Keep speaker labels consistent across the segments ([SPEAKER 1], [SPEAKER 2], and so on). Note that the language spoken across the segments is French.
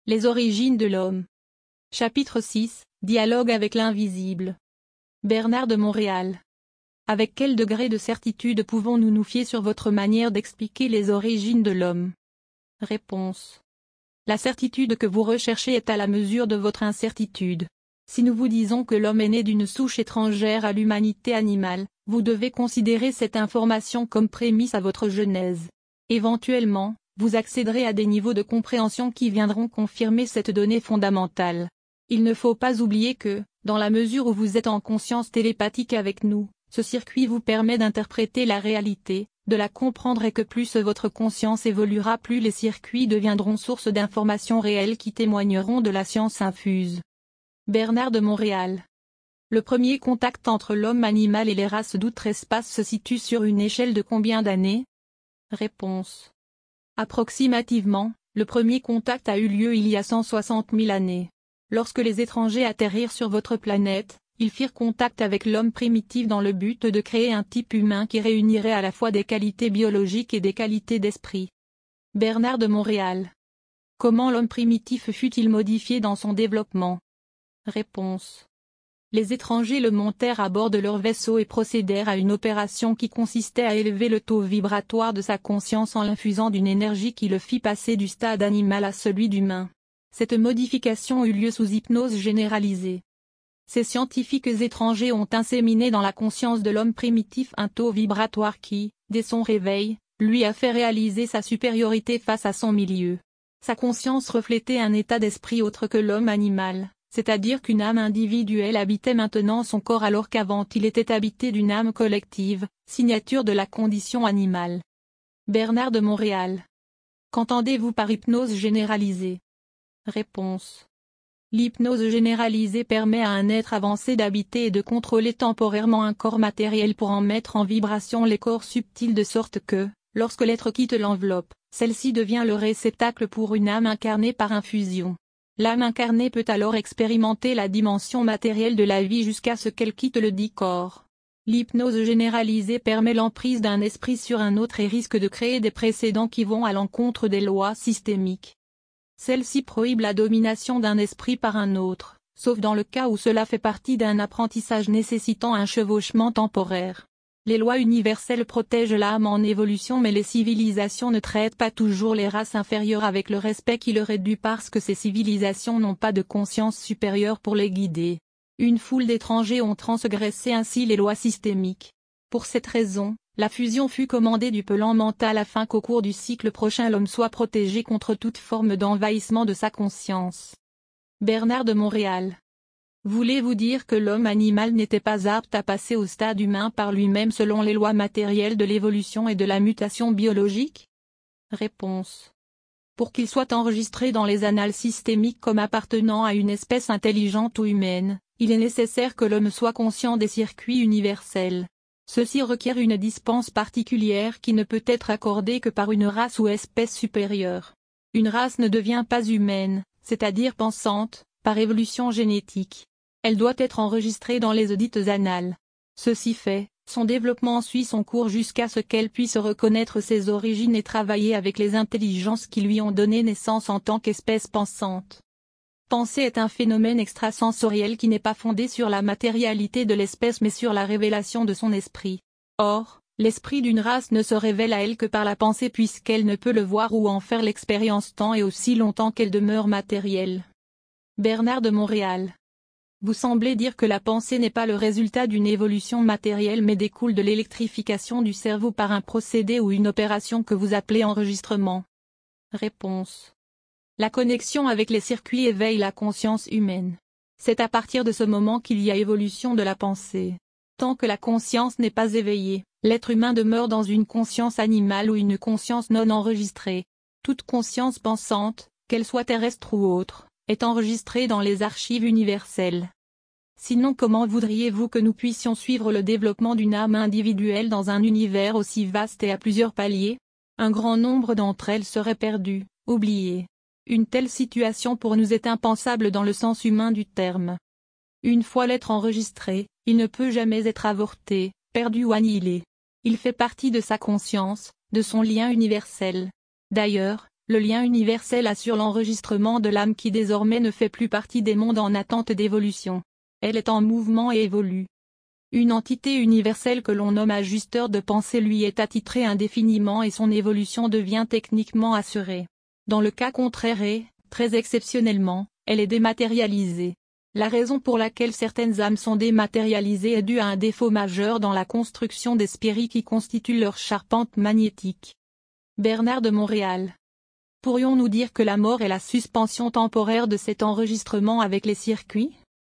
[SPEAKER 1] Les origines de l'homme. Chapitre 6, Dialogue avec l'invisible. Bernard de Montréal. Avec quel degré de certitude pouvons-nous nous fier sur votre manière d'expliquer les origines de l'homme? Réponse. La certitude que vous recherchez est à la mesure de votre incertitude. Si nous vous disons que l'homme est né d'une souche étrangère à l'humanité animale, vous devez considérer cette information comme prémisse à votre genèse. Éventuellement, vous accéderez à des niveaux de compréhension qui viendront confirmer cette donnée fondamentale. Il ne faut pas oublier que, dans la mesure où vous êtes en conscience télépathique avec nous, ce circuit vous permet d'interpréter la réalité, de la comprendre et que plus votre conscience évoluera, plus les circuits deviendront source d'informations réelles qui témoigneront de la science infuse. Bernard de Montréal. Le premier contact entre l'homme animal et les races d'outre-espace se situe sur une échelle de combien d'années? Réponse. Approximativement, le premier contact a eu lieu il y a 160 000 années. Lorsque les étrangers atterrirent sur votre planète, ils firent contact avec l'homme primitif dans le but de créer un type humain qui réunirait à la fois des qualités biologiques et des qualités d'esprit. Bernard de Montréal. Comment l'homme primitif fut-il modifié dans son développement? Réponse. Les étrangers le montèrent à bord de leur vaisseau et procédèrent à une opération qui consistait à élever le taux vibratoire de sa conscience en l'infusant d'une énergie qui le fit passer du stade animal à celui d'humain. Cette modification eut lieu sous hypnose généralisée. Ces scientifiques étrangers ont inséminé dans la conscience de l'homme primitif un taux vibratoire qui, dès son réveil, lui a fait réaliser sa supériorité face à son milieu. Sa conscience reflétait un état d'esprit autre que l'homme animal, c'est-à-dire qu'une âme individuelle habitait maintenant son corps alors qu'avant il était habité d'une âme collective, signature de la condition animale. Bernard de Montréal. Qu'entendez-vous par hypnose généralisée? Réponse. L'hypnose généralisée permet à un être avancé d'habiter et de contrôler temporairement un corps matériel pour en mettre en vibration les corps subtils de sorte que, lorsque l'être quitte l'enveloppe, celle-ci devient le réceptacle pour une âme incarnée par infusion. L'âme incarnée peut alors expérimenter la dimension matérielle de la vie jusqu'à ce qu'elle quitte le dit corps. L'hypnose généralisée permet l'emprise d'un esprit sur un autre et risque de créer des précédents qui vont à l'encontre des lois systémiques. Celle-ci prohibe la domination d'un esprit par un autre, sauf dans le cas où cela fait partie d'un apprentissage nécessitant un chevauchement temporaire. Les lois universelles protègent l'âme en évolution mais les civilisations ne traitent pas toujours les races inférieures avec le respect qui leur est dû parce que ces civilisations n'ont pas de conscience supérieure pour les guider. Une foule d'étrangers ont transgressé ainsi les lois systémiques. Pour cette raison, la fusion fut commandée du plan mental afin qu'au cours du cycle prochain l'homme soit protégé contre toute forme d'envahissement de sa conscience. Bernard de Montréal. Voulez-vous dire que l'homme animal n'était pas apte à passer au stade humain par lui-même selon les lois matérielles de l'évolution et de la mutation biologique? Réponse. Pour qu'il soit enregistré dans les annales systémiques comme appartenant à une espèce intelligente ou humaine, il est nécessaire que l'homme soit conscient des circuits universels. Ceci requiert une dispense particulière qui ne peut être accordée que par une race ou espèce supérieure. Une race ne devient pas humaine, c'est-à-dire pensante, par évolution génétique. Elle doit être enregistrée dans les audites annales. Ceci fait, son développement suit son cours jusqu'à ce qu'elle puisse reconnaître ses origines et travailler avec les intelligences qui lui ont donné naissance en tant qu'espèce pensante. Penser est un phénomène extrasensoriel qui n'est pas fondé sur la matérialité de l'espèce mais sur la révélation de son esprit. Or, l'esprit d'une race ne se révèle à elle que par la pensée puisqu'elle ne peut le voir ou en faire l'expérience tant et aussi longtemps qu'elle demeure matérielle. Bernard de Montréal. Vous semblez dire que la pensée n'est pas le résultat d'une évolution matérielle mais découle de l'électrification du cerveau par un procédé ou une opération que vous appelez enregistrement. Réponse. La connexion avec les circuits éveille la conscience humaine. C'est à partir de ce moment qu'il y a évolution de la pensée. Tant que la conscience n'est pas éveillée, l'être humain demeure dans une conscience animale ou une conscience non enregistrée. Toute conscience pensante, qu'elle soit terrestre ou autre, est enregistrée dans les archives universelles. Sinon comment voudriez-vous que nous puissions suivre le développement d'une âme individuelle dans un univers aussi vaste et à plusieurs paliers? Un grand nombre d'entre elles seraient perdues, oubliées. Une telle situation pour nous est impensable dans le sens humain du terme. Une fois l'être enregistré, il ne peut jamais être avorté, perdu ou annihilé. Il fait partie de sa conscience, de son lien universel. D'ailleurs, Le lien universel assure l'enregistrement de l'âme qui désormais ne fait plus partie des mondes en attente d'évolution. Elle est en mouvement et évolue. Une entité universelle que l'on nomme ajusteur de pensée lui est attitrée indéfiniment et son évolution devient techniquement assurée. Dans le cas contraire et, très exceptionnellement, elle est dématérialisée. La raison pour laquelle certaines âmes sont dématérialisées est due à un défaut majeur dans la construction des sphéries qui constituent leur charpente magnétique. Bernard de Montréal. Pourrions-nous dire que la mort est la suspension temporaire de cet enregistrement avec les circuits?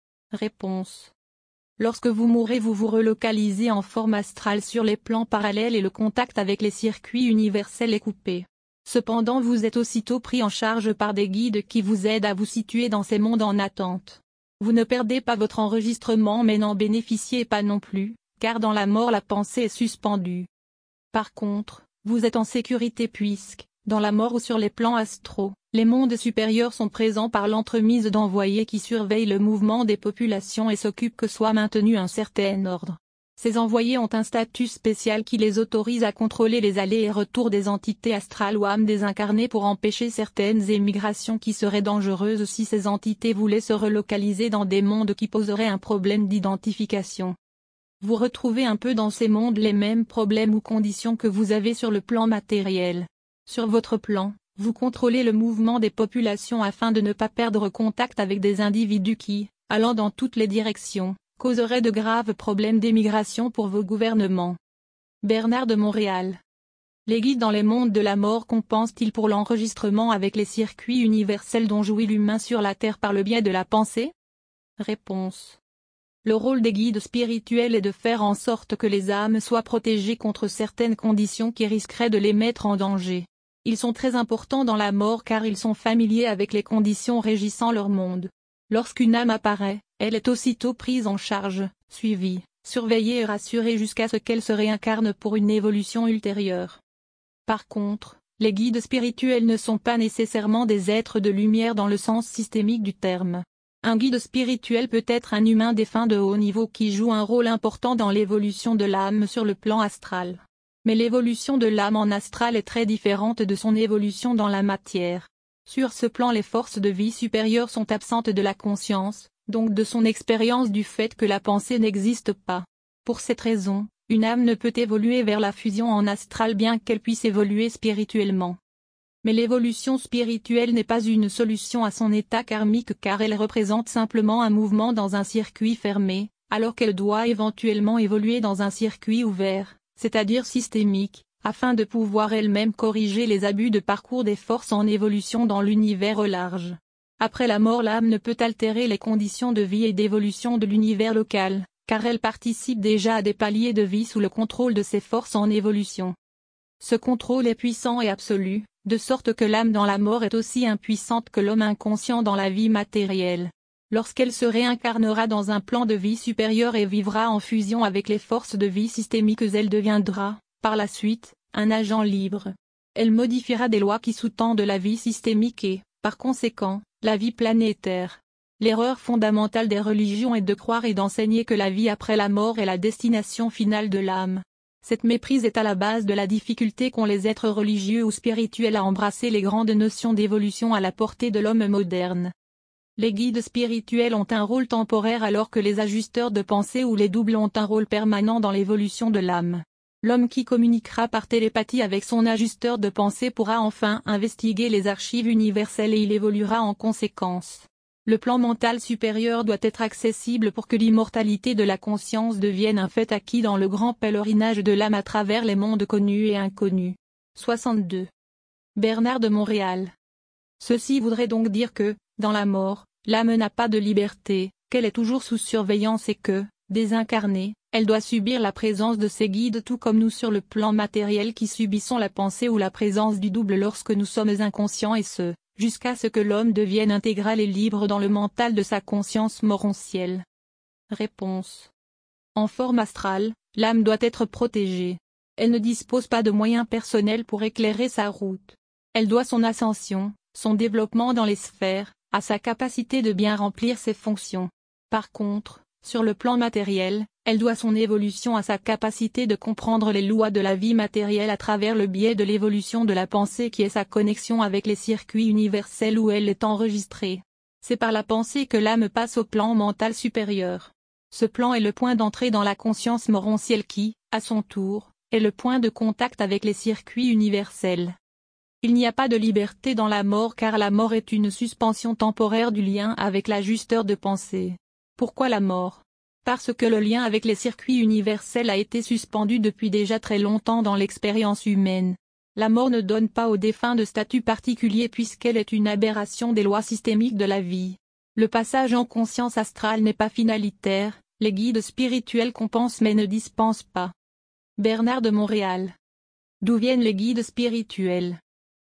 [SPEAKER 1] Réponse. Lorsque vous mourrez, vous vous relocalisez en forme astrale sur les plans parallèles et le contact avec les circuits universels est coupé. Cependant, vous êtes aussitôt pris en charge par des guides qui vous aident à vous situer dans ces mondes en attente. Vous ne perdez pas votre enregistrement mais n'en bénéficiez pas non plus, car dans la mort la pensée est suspendue. Par contre, vous êtes en sécurité puisque, dans la mort ou sur les plans astraux, les mondes supérieurs sont présents par l'entremise d'envoyés qui surveillent le mouvement des populations et s'occupent que soit maintenu un certain ordre. Ces envoyés ont un statut spécial qui les autorise à contrôler les allers et retours des entités astrales ou âmes désincarnées pour empêcher certaines émigrations qui seraient dangereuses si ces entités voulaient se relocaliser dans des mondes qui poseraient un problème d'identification. Vous retrouvez un peu dans ces mondes les mêmes problèmes ou conditions que vous avez sur le plan matériel. Sur votre plan, vous contrôlez le mouvement des populations afin de ne pas perdre contact avec des individus qui, allant dans toutes les directions, causeraient de graves problèmes d'émigration pour vos gouvernements. Bernard de Montréal. Les guides dans les mondes de la mort compensent-ils pour l'enregistrement avec les circuits universels dont jouit l'humain sur la Terre par le biais de la pensée? Réponse. Le rôle des guides spirituels est de faire en sorte que les âmes soient protégées contre certaines conditions qui risqueraient de les mettre en danger. Ils sont très importants dans la mort car ils sont familiers avec les conditions régissant leur monde. Lorsqu'une âme apparaît, elle est aussitôt prise en charge, suivie, surveillée et rassurée jusqu'à ce qu'elle se réincarne pour une évolution ultérieure. Par contre, les guides spirituels ne sont pas nécessairement des êtres de lumière dans le sens systémique du terme. Un guide spirituel peut être un humain défunt de haut niveau qui joue un rôle important dans l'évolution de l'âme sur le plan astral. Mais l'évolution de l'âme en astral est très différente de son évolution dans la matière. Sur ce plan, les forces de vie supérieures sont absentes de la conscience, donc de son expérience du fait que la pensée n'existe pas. Pour cette raison, une âme ne peut évoluer vers la fusion en astral bien qu'elle puisse évoluer spirituellement. Mais l'évolution spirituelle n'est pas une solution à son état karmique car elle représente simplement un mouvement dans un circuit fermé, alors qu'elle doit éventuellement évoluer dans un circuit ouvert, c'est-à-dire systémique, afin de pouvoir elle-même corriger les abus de parcours des forces en évolution dans l'univers au large. Après la mort, l'âme ne peut altérer les conditions de vie et d'évolution de l'univers local, car elle participe déjà à des paliers de vie sous le contrôle de ces forces en évolution. Ce contrôle est puissant et absolu, de sorte que l'âme dans la mort est aussi impuissante que l'homme inconscient dans la vie matérielle. Lorsqu'elle se réincarnera dans un plan de vie supérieur et vivra en fusion avec les forces de vie systémiques, elle deviendra, par la suite, un agent libre. Elle modifiera des lois qui sous-tendent la vie systémique et, par conséquent, la vie planétaire. L'erreur fondamentale des religions est de croire et d'enseigner que la vie après la mort est la destination finale de l'âme. Cette méprise est à la base de la difficulté qu'ont les êtres religieux ou spirituels à embrasser les grandes notions d'évolution à la portée de l'homme moderne. Les guides spirituels ont un rôle temporaire alors que les ajusteurs de pensée ou les doubles ont un rôle permanent dans l'évolution de l'âme. L'homme qui communiquera par télépathie avec son ajusteur de pensée pourra enfin investiguer les archives universelles et il évoluera en conséquence. Le plan mental supérieur doit être accessible pour que l'immortalité de la conscience devienne un fait acquis dans le grand pèlerinage de l'âme à travers les mondes connus et inconnus. 62. Bernard de Montréal. Ceci voudrait donc dire que, dans la mort, l'âme n'a pas de liberté, qu'elle est toujours sous surveillance et que, désincarnée, elle doit subir la présence de ses guides tout comme nous sur le plan matériel qui subissons la pensée ou la présence du double lorsque nous sommes inconscients et ce, jusqu'à ce que l'homme devienne intégral et libre dans le mental de sa conscience morontielle. Réponse. En forme astrale, l'âme doit être protégée. Elle ne dispose pas de moyens personnels pour éclairer sa route. Elle doit son ascension, son développement dans les sphères, à sa capacité de bien remplir ses fonctions. Par contre, sur le plan matériel, Elle doit son évolution à sa capacité de comprendre les lois de la vie matérielle à travers le biais de l'évolution de la pensée qui est sa connexion avec les circuits universels où elle est enregistrée. C'est par la pensée que l'âme passe au plan mental supérieur. Ce plan est le point d'entrée dans la conscience morontielle qui, à son tour, est le point de contact avec les circuits universels. Il n'y a pas de liberté dans la mort car la mort est une suspension temporaire du lien avec l'ajusteur de pensée. Pourquoi la mort ? Parce que le lien avec les circuits universels a été suspendu depuis déjà très longtemps dans l'expérience humaine. La mort ne donne pas au défunt de statut particulier puisqu'elle est une aberration des lois systémiques de la vie. Le passage en conscience astrale n'est pas finalitaire, les guides spirituels compensent mais ne dispensent pas. Bernard de Montréal. D'où viennent les guides spirituels ?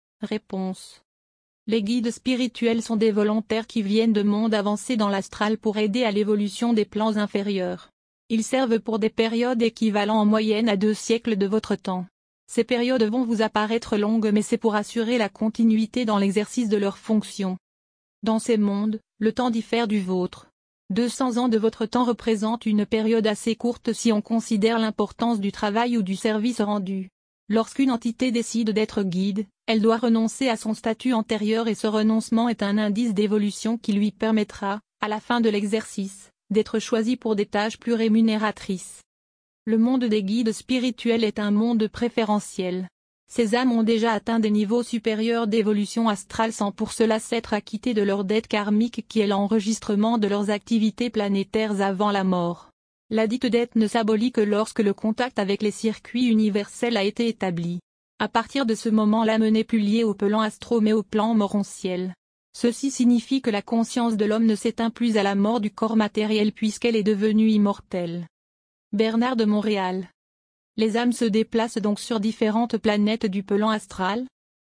[SPEAKER 1] Réponse. Les guides spirituels sont des volontaires qui viennent de mondes avancés dans l'astral pour aider à l'évolution des plans inférieurs. Ils servent pour des périodes équivalentes en moyenne à 2 siècles de votre temps. Ces périodes vont vous apparaître longues mais c'est pour assurer la continuité dans l'exercice de leurs fonctions. Dans ces mondes, le temps diffère du vôtre. 200 ans de votre temps représentent une période assez courte si on considère l'importance du travail ou du service rendu. Lorsqu'une entité décide d'être guide, elle doit renoncer à son statut antérieur et ce renoncement est un indice d'évolution qui lui permettra, à la fin de l'exercice, d'être choisi pour des tâches plus rémunératrices. Le monde des guides spirituels est un monde préférentiel. Ces âmes ont déjà atteint des niveaux supérieurs d'évolution astrale sans pour cela s'être acquittés de leur dette karmique qui est l'enregistrement de leurs activités planétaires avant la mort. La dite dette ne s'abolit que lorsque le contact avec les circuits universels a été établi. À partir de ce moment l'âme n'est plus liée au plan astro mais au plan morontiel. Ceci signifie que la conscience de l'homme ne s'éteint plus à la mort du corps matériel puisqu'elle est devenue immortelle. Bernard de Montréal. Les âmes se déplacent donc sur différentes planètes du plan astral ?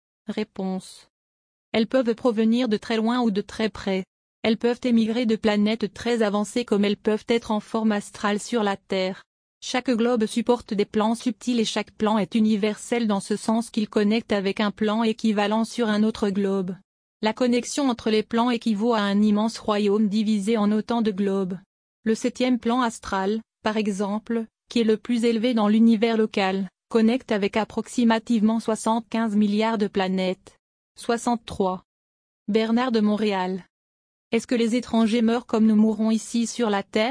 [SPEAKER 1] Réponse. Elles peuvent provenir de très loin ou de très près. Elles peuvent émigrer de planètes très avancées comme elles peuvent être en forme astrale sur la Terre. Chaque globe supporte des plans subtils et chaque plan est universel dans ce sens qu'il connecte avec un plan équivalent sur un autre globe. La connexion entre les plans équivaut à un immense royaume divisé en autant de globes. Le 7e plan astral, par exemple, qui est le plus élevé dans l'univers local, connecte avec approximativement 75 milliards de planètes. 63. Bernard de Montréal. Est-ce que les étrangers meurent comme nous mourrons ici sur la Terre ?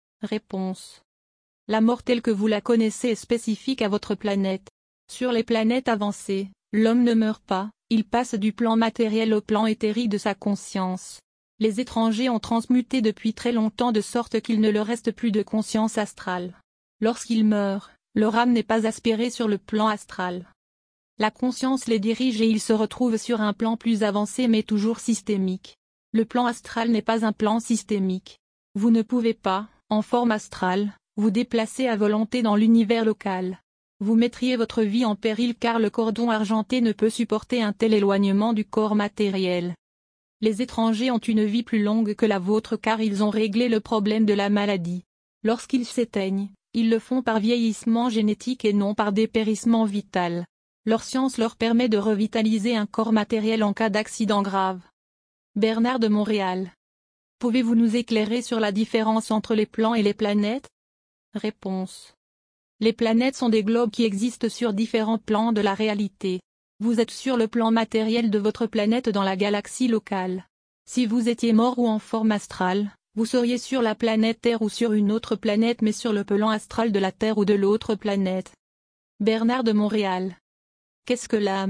[SPEAKER 1] Réponse. La mort telle que vous la connaissez est spécifique à votre planète. Sur les planètes avancées, l'homme ne meurt pas, il passe du plan matériel au plan éthérique de sa conscience. Les étrangers ont transmuté depuis très longtemps de sorte qu'il ne leur reste plus de conscience astrale. Lorsqu'ils meurent, leur âme n'est pas aspirée sur le plan astral. La conscience les dirige et ils se retrouvent sur un plan plus avancé mais toujours systémique. Le plan astral n'est pas un plan systémique. Vous ne pouvez pas, en forme astrale, vous déplacer à volonté dans l'univers local. Vous mettriez votre vie en péril car le cordon argenté ne peut supporter un tel éloignement du corps matériel. Les étrangers ont une vie plus longue que la vôtre car ils ont réglé le problème de la maladie. Lorsqu'ils s'éteignent, ils le font par vieillissement génétique et non par dépérissement vital. Leur science leur permet de revitaliser un corps matériel en cas d'accident grave. Bernard de Montréal. Pouvez-vous nous éclairer sur la différence entre les plans et les planètes ? Réponse. Les planètes sont des globes qui existent sur différents plans de la réalité. Vous êtes sur le plan matériel de votre planète dans la galaxie locale. Si vous étiez mort ou en forme astrale, vous seriez sur la planète Terre ou sur une autre planète mais sur le plan astral de la Terre ou de l'autre planète. Bernard de Montréal. Qu'est-ce que l'âme ?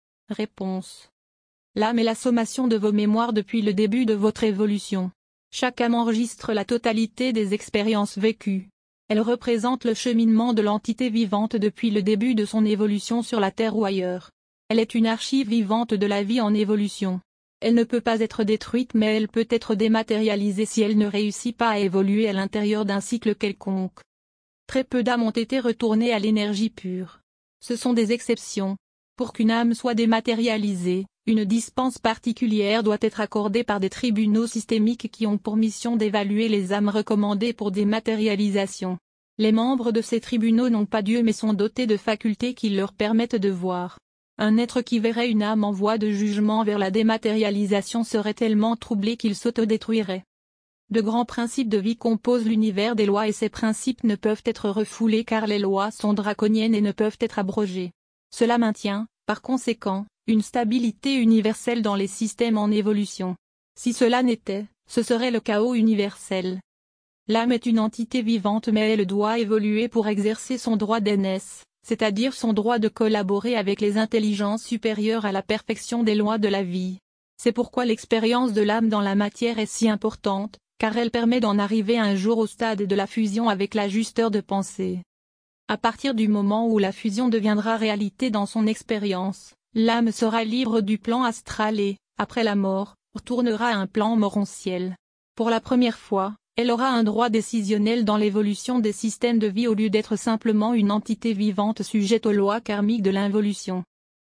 [SPEAKER 1] Réponse. L'âme est la sommation de vos mémoires depuis le début de votre évolution. Chaque âme enregistre la totalité des expériences vécues. Elle représente le cheminement de l'entité vivante depuis le début de son évolution sur la Terre ou ailleurs. Elle est une archive vivante de la vie en évolution. Elle ne peut pas être détruite mais elle peut être dématérialisée si elle ne réussit pas à évoluer à l'intérieur d'un cycle quelconque. Très peu d'âmes ont été retournées à l'énergie pure. Ce sont des exceptions. Pour qu'une âme soit dématérialisée, une dispense particulière doit être accordée par des tribunaux systémiques qui ont pour mission d'évaluer les âmes recommandées pour dématérialisation. Les membres de ces tribunaux n'ont pas Dieu mais sont dotés de facultés qui leur permettent de voir. Un être qui verrait une âme en voie de jugement vers la dématérialisation serait tellement troublé qu'il s'autodétruirait. De grands principes de vie composent l'univers des lois et ces principes ne peuvent être refoulés car les lois sont draconiennes et ne peuvent être abrogées. Cela maintient, par conséquent, une stabilité universelle dans les systèmes en évolution. Si cela n'était, ce serait le chaos universel. L'âme est une entité vivante mais elle doit évoluer pour exercer son droit d'aînesse, c'est-à-dire son droit de collaborer avec les intelligences supérieures à la perfection des lois de la vie. C'est pourquoi l'expérience de l'âme dans la matière est si importante, car elle permet d'en arriver un jour au stade de la fusion avec l'ajusteur de pensée. À partir du moment où la fusion deviendra réalité dans son expérience, l'âme sera libre du plan astral et, après la mort, retournera à un plan morontiel. Pour la première fois, elle aura un droit décisionnel dans l'évolution des systèmes de vie au lieu d'être simplement une entité vivante sujette aux lois karmiques de l'involution.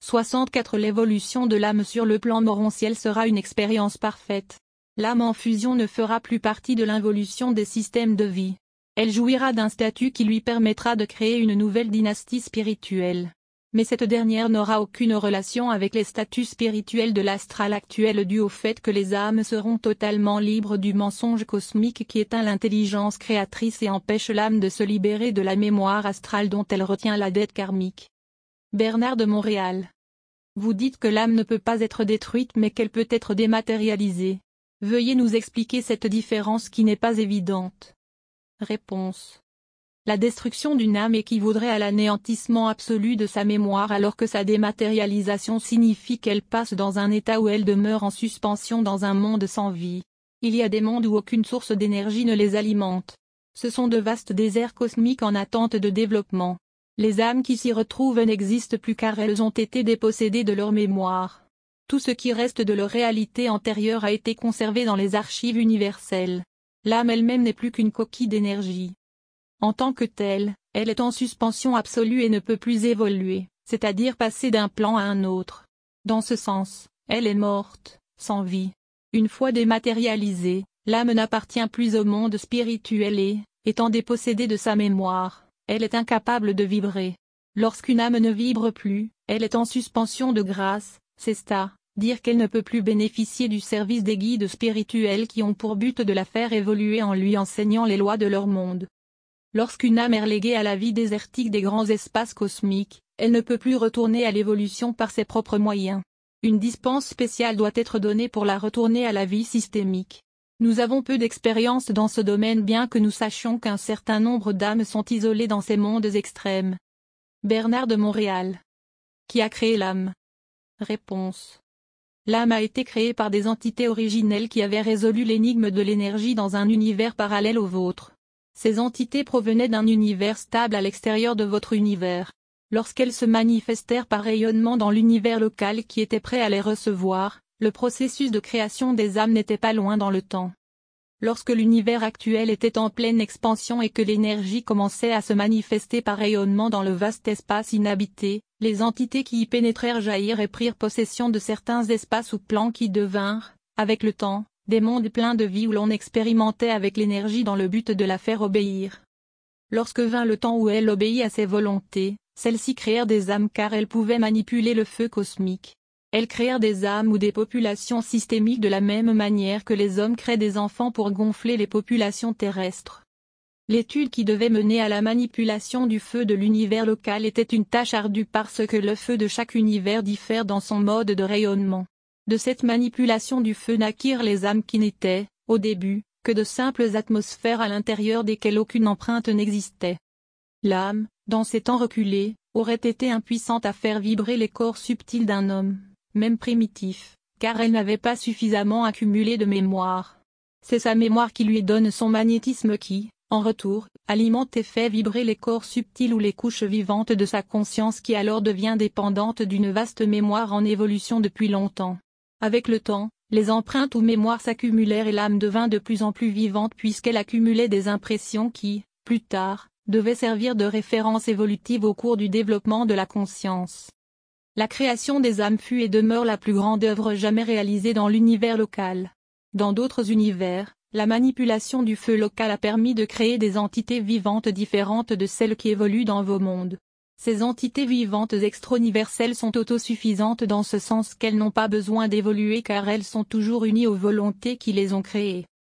[SPEAKER 1] 64 L'évolution de l'âme sur le plan morontiel sera une expérience parfaite. L'âme en fusion ne fera plus partie de l'involution des systèmes de vie. Elle jouira d'un statut qui lui permettra de créer une nouvelle dynastie spirituelle. Mais cette dernière n'aura aucune relation avec les statuts spirituels de l'astral actuel dû au fait que les âmes seront totalement libres du mensonge cosmique qui éteint l'intelligence créatrice et empêche l'âme de se libérer de la mémoire astrale dont elle retient la dette karmique. Bernard de Montréal. Vous dites que l'âme ne peut pas être détruite mais qu'elle peut être dématérialisée. Veuillez nous expliquer cette différence qui n'est pas évidente. Réponse. La destruction d'une âme équivaudrait à l'anéantissement absolu de sa mémoire alors que sa dématérialisation signifie qu'elle passe dans un état où elle demeure en suspension dans un monde sans vie. Il y a des mondes où aucune source d'énergie ne les alimente. Ce sont de vastes déserts cosmiques en attente de développement. Les âmes qui s'y retrouvent n'existent plus car elles ont été dépossédées de leur mémoire. Tout ce qui reste de leur réalité antérieure a été conservé dans les archives universelles. L'âme elle-même n'est plus qu'une coquille d'énergie. En tant que telle, elle est en suspension absolue et ne peut plus évoluer, c'est-à-dire passer d'un plan à un autre. Dans ce sens, elle est morte, sans vie. Une fois dématérialisée, l'âme n'appartient plus au monde spirituel et, étant dépossédée de sa mémoire, elle est incapable de vibrer. Lorsqu'une âme ne vibre plus, elle est en suspension de grâce, c'est-à-dire qu'elle ne peut plus bénéficier du service des guides spirituels qui ont pour but de la faire évoluer en lui enseignant les lois de leur monde. Lorsqu'une âme est reléguée à la vie désertique des grands espaces cosmiques, elle ne peut plus retourner à l'évolution par ses propres moyens. Une dispense spéciale doit être donnée pour la retourner à la vie systémique. Nous avons peu d'expérience dans ce domaine bien que nous sachions qu'un certain nombre d'âmes sont isolées dans ces mondes extrêmes. Bernard de Montréal. Qui a créé l'âme? Réponse. L'âme a été créée par des entités originelles qui avaient résolu l'énigme de l'énergie dans un univers parallèle au vôtre. Ces entités provenaient d'un univers stable à l'extérieur de votre univers. Lorsqu'elles se manifestèrent par rayonnement dans l'univers local qui était prêt à les recevoir, le processus de création des âmes n'était pas loin dans le temps. Lorsque l'univers actuel était en pleine expansion et que l'énergie commençait à se manifester par rayonnement dans le vaste espace inhabité, les entités qui y pénétrèrent jaillirent et prirent possession de certains espaces ou plans qui devinrent, avec le temps, des mondes pleins de vie où l'on expérimentait avec l'énergie dans le but de la faire obéir. Lorsque vint le temps où elle obéit à ses volontés, celles-ci créèrent des âmes car elles pouvaient manipuler le feu cosmique. Elles créèrent des âmes ou des populations systémiques de la même manière que les hommes créent des enfants pour gonfler les populations terrestres. L'étude qui devait mener à la manipulation du feu de l'univers local était une tâche ardue parce que le feu de chaque univers diffère dans son mode de rayonnement. De cette manipulation du feu naquirent les âmes qui n'étaient, au début, que de simples atmosphères à l'intérieur desquelles aucune empreinte n'existait. L'âme, dans ces temps reculés, aurait été impuissante à faire vibrer les corps subtils d'un homme, même primitif, car elle n'avait pas suffisamment accumulé de mémoire. C'est sa mémoire qui lui donne son magnétisme qui, en retour, alimente et fait vibrer les corps subtils ou les couches vivantes de sa conscience qui alors devient dépendante d'une vaste mémoire en évolution depuis longtemps. Avec le temps, les empreintes ou mémoires s'accumulèrent et l'âme devint de plus en plus vivante puisqu'elle accumulait des impressions qui, plus tard, devaient servir de référence évolutive au cours du développement de la conscience. La création des âmes fut et demeure la plus grande œuvre jamais réalisée dans l'univers local. Dans d'autres univers, la manipulation du feu local a permis de créer des entités vivantes différentes de celles qui évoluent dans vos mondes. Ces entités vivantes extra-universelles sont autosuffisantes dans ce sens qu'elles n'ont pas besoin d'évoluer car elles sont toujours unies aux volontés qui les ont créées.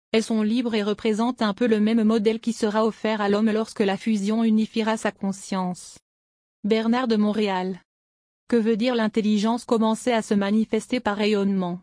[SPEAKER 1] Elles sont libres et représentent un peu le même modèle qui sera offert à l'homme lorsque la fusion unifiera sa conscience. Bernard de Montréal. Que veut dire l'intelligence commencer à se manifester par rayonnement?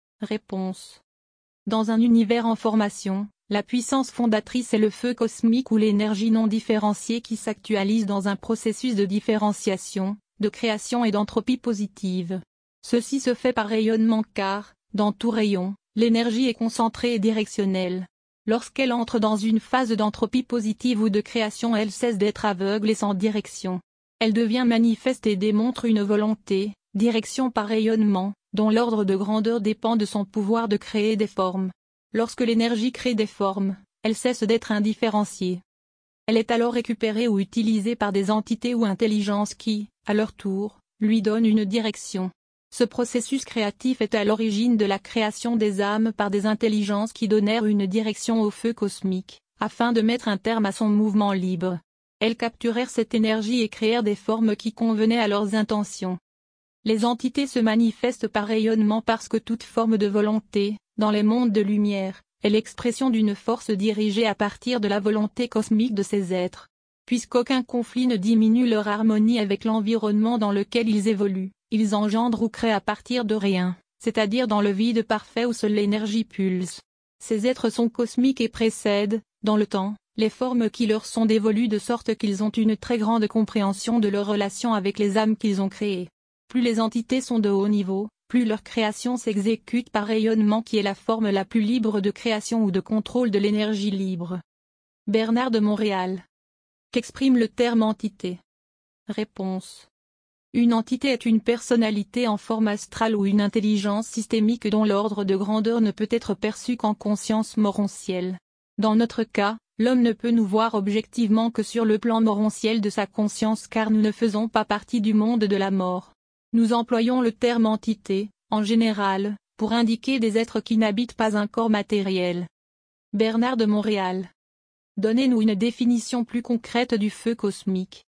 [SPEAKER 1] Réponse. Dans un univers en formation, la puissance fondatrice est le feu cosmique ou l'énergie non différenciée qui s'actualise dans un processus de différenciation, de création et d'entropie positive. Ceci se fait par rayonnement car, dans tout rayon, l'énergie est concentrée et directionnelle. Lorsqu'elle entre dans une phase d'entropie positive ou de création, elle cesse d'être aveugle et sans direction. Elle devient manifeste et démontre une volonté, direction par rayonnement, dont l'ordre de grandeur dépend de son pouvoir de créer des formes. Lorsque l'énergie crée des formes, elle cesse d'être indifférenciée. Elle est alors récupérée ou utilisée par des entités ou intelligences qui, à leur tour, lui donnent une direction. Ce processus créatif est à l'origine de la création des âmes par des intelligences qui donnèrent une direction au feu cosmique, afin de mettre un terme à son mouvement libre. Elles capturèrent cette énergie et créèrent des formes qui convenaient à leurs intentions. Les entités se manifestent par rayonnement parce que toute forme de volonté, dans les mondes de lumière, est l'expression d'une force dirigée à partir de la volonté cosmique de ces êtres. Puisqu'aucun conflit ne diminue leur harmonie avec l'environnement dans lequel ils évoluent, ils engendrent ou créent à partir de rien, c'est-à-dire dans le vide parfait où seule l'énergie pulse. Ces êtres sont cosmiques et précèdent, dans le temps, les formes qui leur sont dévolues de sorte qu'ils ont une très grande compréhension de leur relation avec les âmes qu'ils ont créées. Plus les entités sont de haut niveau, plus leur création s'exécute par rayonnement qui est la forme la plus libre de création ou de contrôle de l'énergie libre. Bernard de Montréal. Qu'exprime le terme entité? Réponse. Une entité est une personnalité en forme astrale ou une intelligence systémique dont l'ordre de grandeur ne peut être perçu qu'en conscience morontielle. Dans notre cas, l'homme ne peut nous voir objectivement que sur le plan morontiel de sa conscience car nous ne faisons pas partie du monde de la mort. Nous employons le terme entité, en général, pour indiquer des êtres qui n'habitent pas un corps matériel. Bernard de Montréal. Donnez-nous une définition plus concrète du feu cosmique.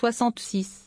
[SPEAKER 1] 66.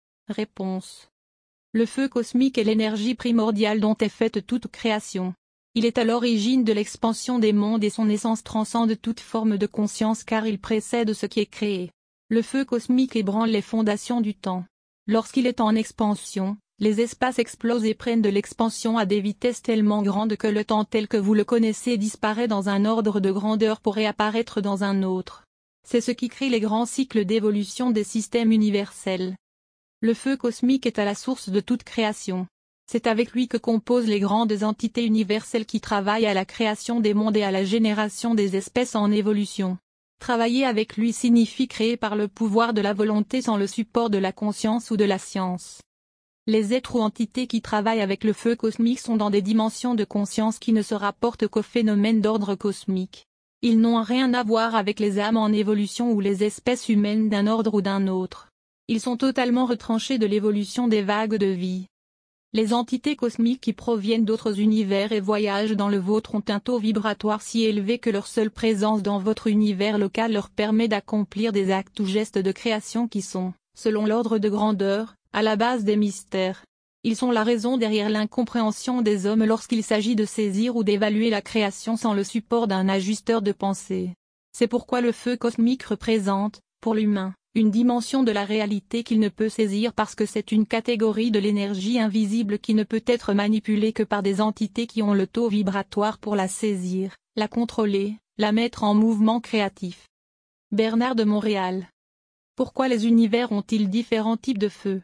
[SPEAKER 1] Réponse. Le feu cosmique est l'énergie primordiale dont est faite toute création. Il est à l'origine de l'expansion des mondes et son essence transcende toute forme de conscience car il précède ce qui est créé. Le feu cosmique ébranle les fondations du temps. Lorsqu'il est en expansion, les espaces explosent et prennent de l'expansion à des vitesses tellement grandes que le temps tel que vous le connaissez disparaît dans un ordre de grandeur pour réapparaître dans un autre. C'est ce qui crée les grands cycles d'évolution des systèmes universels. Le feu cosmique est à la source de toute création. C'est avec lui que composent les grandes entités universelles qui travaillent à la création des mondes et à la génération des espèces en évolution. Travailler avec lui signifie créer par le pouvoir de la volonté sans le support de la conscience ou de la science. Les êtres ou entités qui travaillent avec le feu cosmique sont dans des dimensions de conscience qui ne se rapportent qu'aux phénomènes d'ordre cosmique. Ils n'ont rien à voir avec les âmes en évolution ou les espèces humaines d'un ordre ou d'un autre. Ils sont totalement retranchés de l'évolution des vagues de vie. Les entités cosmiques qui proviennent d'autres univers et voyagent dans le vôtre ont un taux vibratoire si élevé que leur seule présence dans votre univers local leur permet d'accomplir des actes ou gestes de création qui sont, selon l'ordre de grandeur, à la base des mystères. Ils sont la raison derrière l'incompréhension des hommes lorsqu'il s'agit de saisir ou d'évaluer la création sans le support d'un ajusteur de pensée. C'est pourquoi le feu cosmique représente, pour l'humain, une dimension de la réalité qu'il ne peut saisir parce que c'est une catégorie de l'énergie invisible qui ne peut être manipulée que par des entités qui ont le taux vibratoire pour la saisir, la contrôler, la mettre en mouvement créatif. Bernard de Montréal. Pourquoi les univers ont-ils différents types de feu?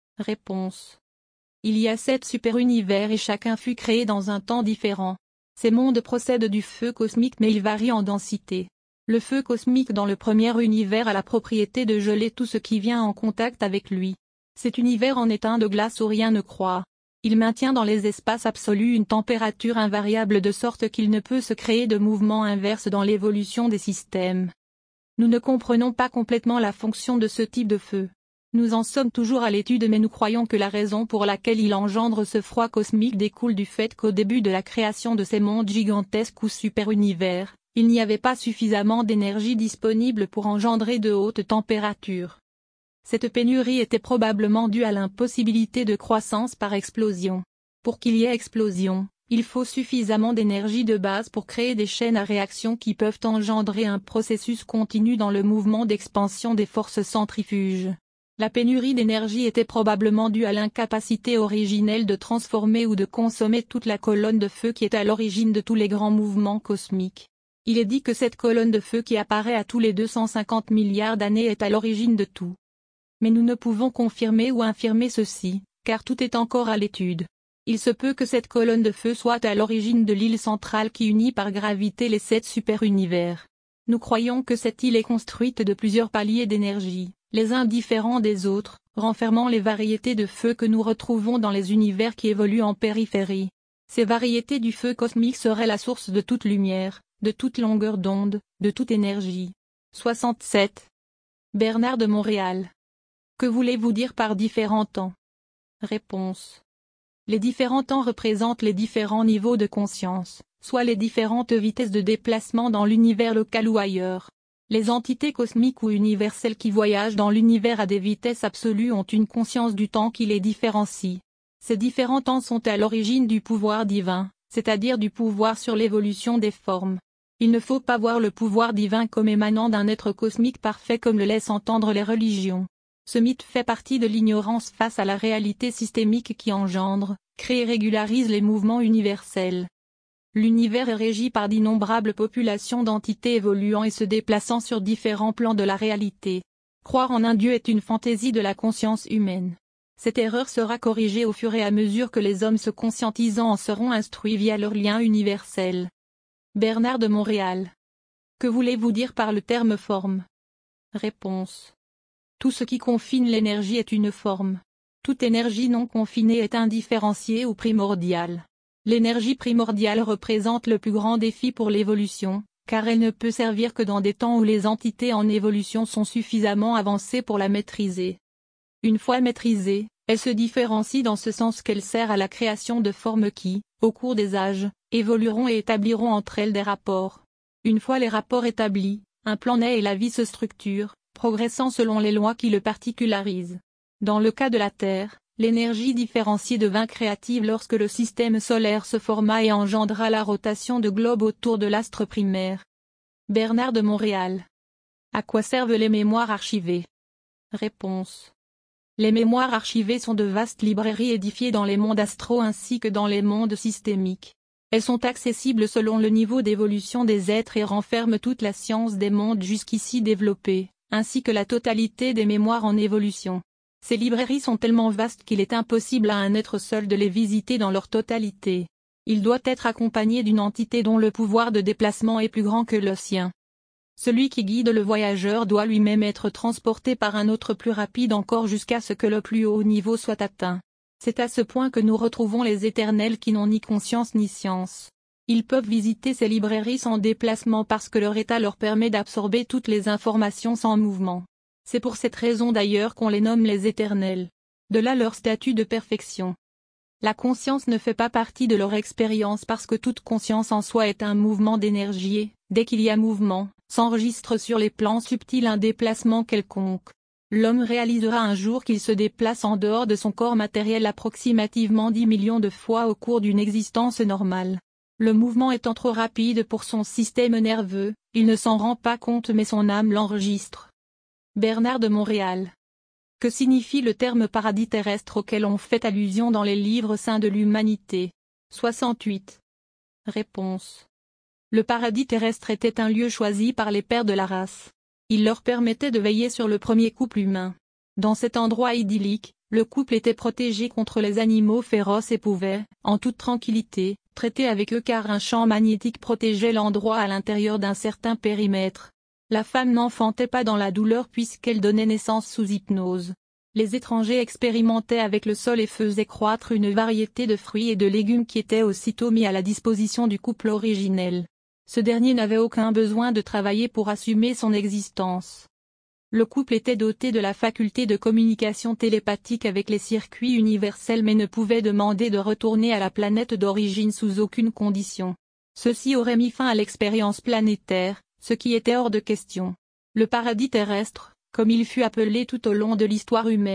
[SPEAKER 1] Réponse. Il y a 7 super-univers et chacun fut créé dans un temps différent. Ces mondes procèdent du feu cosmique mais ils varient en densité. Le feu cosmique dans le premier univers a la propriété de geler tout ce qui vient en contact avec lui. Cet univers en est un de glace où rien ne croît. Il maintient dans les espaces absolus une température invariable de sorte qu'il ne peut se créer de mouvement inverse dans l'évolution des systèmes. Nous ne comprenons pas complètement la fonction de ce type de feu. Nous en sommes toujours à l'étude mais nous croyons que la raison pour laquelle il engendre ce froid cosmique découle du fait qu'au début de la création de ces mondes gigantesques ou super-univers, il n'y avait pas suffisamment d'énergie disponible pour engendrer de hautes températures. Cette pénurie était probablement due à l'impossibilité de croissance par explosion. Pour qu'il y ait explosion, Il faut suffisamment d'énergie de base pour créer des chaînes à réaction qui peuvent engendrer un processus continu dans le mouvement d'expansion des forces centrifuges. La pénurie d'énergie était probablement due à l'incapacité originelle de transformer ou de consommer toute la colonne de feu qui est à l'origine de tous les grands mouvements cosmiques. Il est dit que cette colonne de feu qui apparaît à tous les 250 milliards d'années est à l'origine de tout. Mais nous ne pouvons confirmer ou infirmer ceci, car tout est encore à l'étude. Il se peut que cette colonne de feu soit à l'origine de l'île centrale qui unit par gravité les 7 super-univers. Nous croyons que cette île est construite de plusieurs paliers d'énergie, les uns différents des autres, renfermant les variétés de feu que nous retrouvons dans les univers qui évoluent en périphérie. Ces variétés du feu cosmique seraient la source de toute lumière, de toute longueur d'onde, de toute énergie. 67. Bernard de Montréal. Que voulez-vous dire par différents temps? Réponse. Les différents temps représentent les différents niveaux de conscience, soit les différentes vitesses de déplacement dans l'univers local ou ailleurs. Les entités cosmiques ou universelles qui voyagent dans l'univers à des vitesses absolues ont une conscience du temps qui les différencie. Ces différents temps sont à l'origine du pouvoir divin, c'est-à-dire du pouvoir sur l'évolution des formes. Il ne faut pas voir le pouvoir divin comme émanant d'un être cosmique parfait comme le laissent entendre les religions. Ce mythe fait partie de l'ignorance face à la réalité systémique qui engendre, crée et régularise les mouvements universels. L'univers est régi par d'innombrables populations d'entités évoluant et se déplaçant sur différents plans de la réalité. Croire en un Dieu est une fantaisie de la conscience humaine. Cette erreur sera corrigée au fur et à mesure que les hommes se conscientisant en seront instruits via leurs liens universels. Bernard de Montréal. Que voulez-vous dire par le terme forme? Réponse. Tout ce qui confine l'énergie est une forme. Toute énergie non confinée est indifférenciée ou primordiale. L'énergie primordiale représente le plus grand défi pour l'évolution, car elle ne peut servir que dans des temps où les entités en évolution sont suffisamment avancées pour la maîtriser. Une fois maîtrisée, elle se différencie dans ce sens qu'elle sert à la création de formes qui, au cours des âges, évolueront et établiront entre elles des rapports. Une fois les rapports établis, un plan naît et la vie se structure, progressant selon les lois qui le particularisent. Dans le cas de la Terre, l'énergie différenciée devint créative lorsque le système solaire se forma et engendra la rotation de globes autour de l'astre primaire. Bernard de Montréal. À quoi servent les mémoires archivées? Réponse. Les mémoires archivées sont de vastes librairies édifiées dans les mondes astraux ainsi que dans les mondes systémiques. Elles sont accessibles selon le niveau d'évolution des êtres et renferment toute la science des mondes jusqu'ici développés, ainsi que la totalité des mémoires en évolution. Ces librairies sont tellement vastes qu'il est impossible à un être seul de les visiter dans leur totalité. Il doit être accompagné d'une entité dont le pouvoir de déplacement est plus grand que le sien. Celui qui guide le voyageur doit lui-même être transporté par un autre plus rapide encore jusqu'à ce que le plus haut niveau soit atteint. C'est à ce point que nous retrouvons les éternels qui n'ont ni conscience ni science. Ils peuvent visiter ces librairies sans déplacement parce que leur état leur permet d'absorber toutes les informations sans mouvement. C'est pour cette raison d'ailleurs qu'on les nomme les éternels. De là leur statut de perfection. La conscience ne fait pas partie de leur expérience parce que toute conscience en soi est un mouvement d'énergie et, dès qu'il y a mouvement, s'enregistre sur les plans subtils un déplacement quelconque. L'homme réalisera un jour qu'il se déplace en dehors de son corps matériel approximativement 10 millions de fois au cours d'une existence normale. Le mouvement étant trop rapide pour son système nerveux, il ne s'en rend pas compte mais son âme l'enregistre. Bernard de Montréal. Que signifie le terme paradis terrestre auquel on fait allusion dans les livres saints de l'humanité? 68. Réponse. Le paradis terrestre était un lieu choisi par les pères de la race. Il leur permettait de veiller sur le premier couple humain. Dans cet endroit idyllique, le couple était protégé contre les animaux féroces et pouvait, en toute tranquillité, traiter avec eux car un champ magnétique protégeait l'endroit à l'intérieur d'un certain périmètre. La femme n'enfantait pas dans la douleur puisqu'elle donnait naissance sous hypnose. Les étrangers expérimentaient avec le sol et faisaient croître une variété de fruits et de légumes qui étaient aussitôt mis à la disposition du couple originel. Ce dernier n'avait aucun besoin de travailler pour assumer son existence. Le couple était doté de la faculté de communication télépathique avec les circuits universels mais ne pouvait demander de retourner à la planète d'origine sous aucune condition. Ceci aurait mis fin à l'expérience planétaire, ce qui était hors de question. Le paradis terrestre, comme il fut appelé tout au long de l'histoire humaine,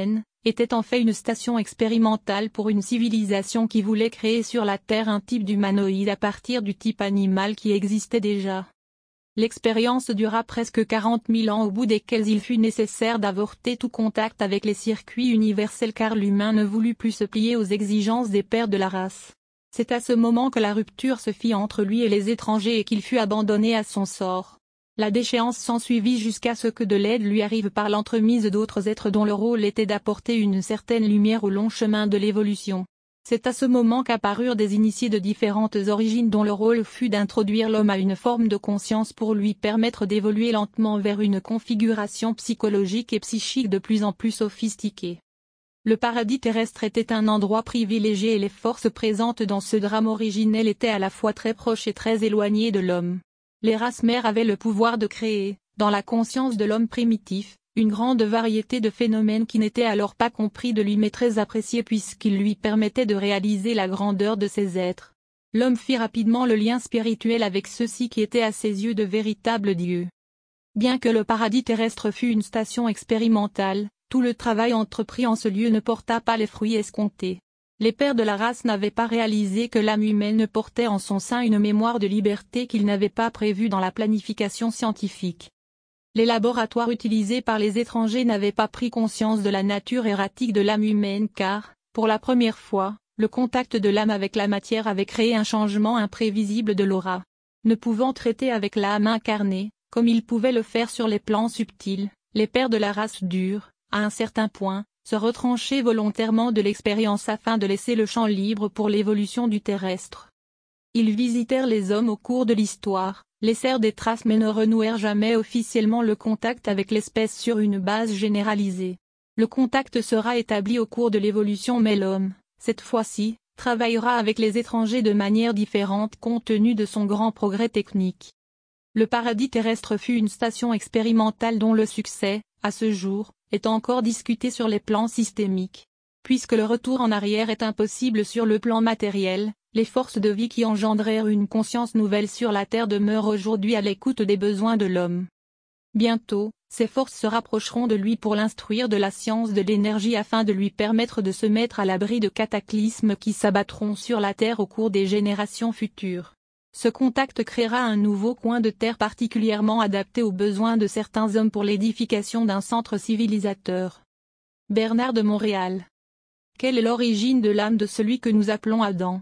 [SPEAKER 1] était en fait une station expérimentale pour une civilisation qui voulait créer sur la Terre un type d'humanoïde à partir du type animal qui existait déjà. L'expérience dura presque 40 000 ans au bout desquels il fut nécessaire d'avorter tout contact avec les circuits universels car l'humain ne voulut plus se plier aux exigences des pères de la race. C'est à ce moment que la rupture se fit entre lui et les étrangers et qu'il fut abandonné à son sort. La déchéance s'ensuivit jusqu'à ce que de l'aide lui arrive par l'entremise d'autres êtres dont le rôle était d'apporter une certaine lumière au long chemin de l'évolution. C'est à ce moment qu'apparurent des initiés de différentes origines dont le rôle fut d'introduire l'homme à une forme de conscience pour lui permettre d'évoluer lentement vers une configuration psychologique et psychique de plus en plus sophistiquée. Le paradis terrestre était un endroit privilégié et les forces présentes dans ce drame originel étaient à la fois très proches et très éloignées de l'homme. Les races mères avaient le pouvoir de créer, dans la conscience de l'homme primitif, une grande variété de phénomènes qui n'étaient alors pas compris de lui mais très appréciés puisqu'ils lui permettaient de réaliser la grandeur de ses êtres. L'homme fit rapidement le lien spirituel avec ceux-ci qui étaient à ses yeux de véritables dieux. Bien que le paradis terrestre fût une station expérimentale, tout le travail entrepris en ce lieu ne porta pas les fruits escomptés. Les pères de la race n'avaient pas réalisé que l'âme humaine portait en son sein une mémoire de liberté qu'ils n'avaient pas prévue dans la planification scientifique. Les laboratoires utilisés par les étrangers n'avaient pas pris conscience de la nature erratique de l'âme humaine car, pour la première fois, le contact de l'âme avec la matière avait créé un changement imprévisible de l'aura. Ne pouvant traiter avec l'âme incarnée, comme ils pouvaient le faire sur les plans subtils, les pères de la race durent, à un certain point, se retrancher volontairement de l'expérience afin de laisser le champ libre pour l'évolution du terrestre. Ils visitèrent les hommes au cours de l'histoire, laissèrent des traces mais ne renouèrent jamais officiellement le contact avec l'espèce sur une base généralisée. Le contact sera établi au cours de l'évolution mais l'homme, cette fois-ci, travaillera avec les étrangers de manière différente compte tenu de son grand progrès technique. Le paradis terrestre fut une station expérimentale dont le succès, à ce jour, est encore discuté sur les plans systémiques. Puisque le retour en arrière est impossible sur le plan matériel, les forces de vie qui engendrèrent une conscience nouvelle sur la Terre demeurent aujourd'hui à l'écoute des besoins de l'homme. Bientôt, ces forces se rapprocheront de lui pour l'instruire de la science de l'énergie afin de lui permettre de se mettre à l'abri de cataclysmes qui s'abattront sur la Terre au cours des générations futures. Ce contact créera un nouveau coin de terre particulièrement adapté aux besoins de certains hommes pour l'édification d'un centre civilisateur. Bernard de Montréal. Quelle est l'origine de l'âme de celui que nous appelons Adam?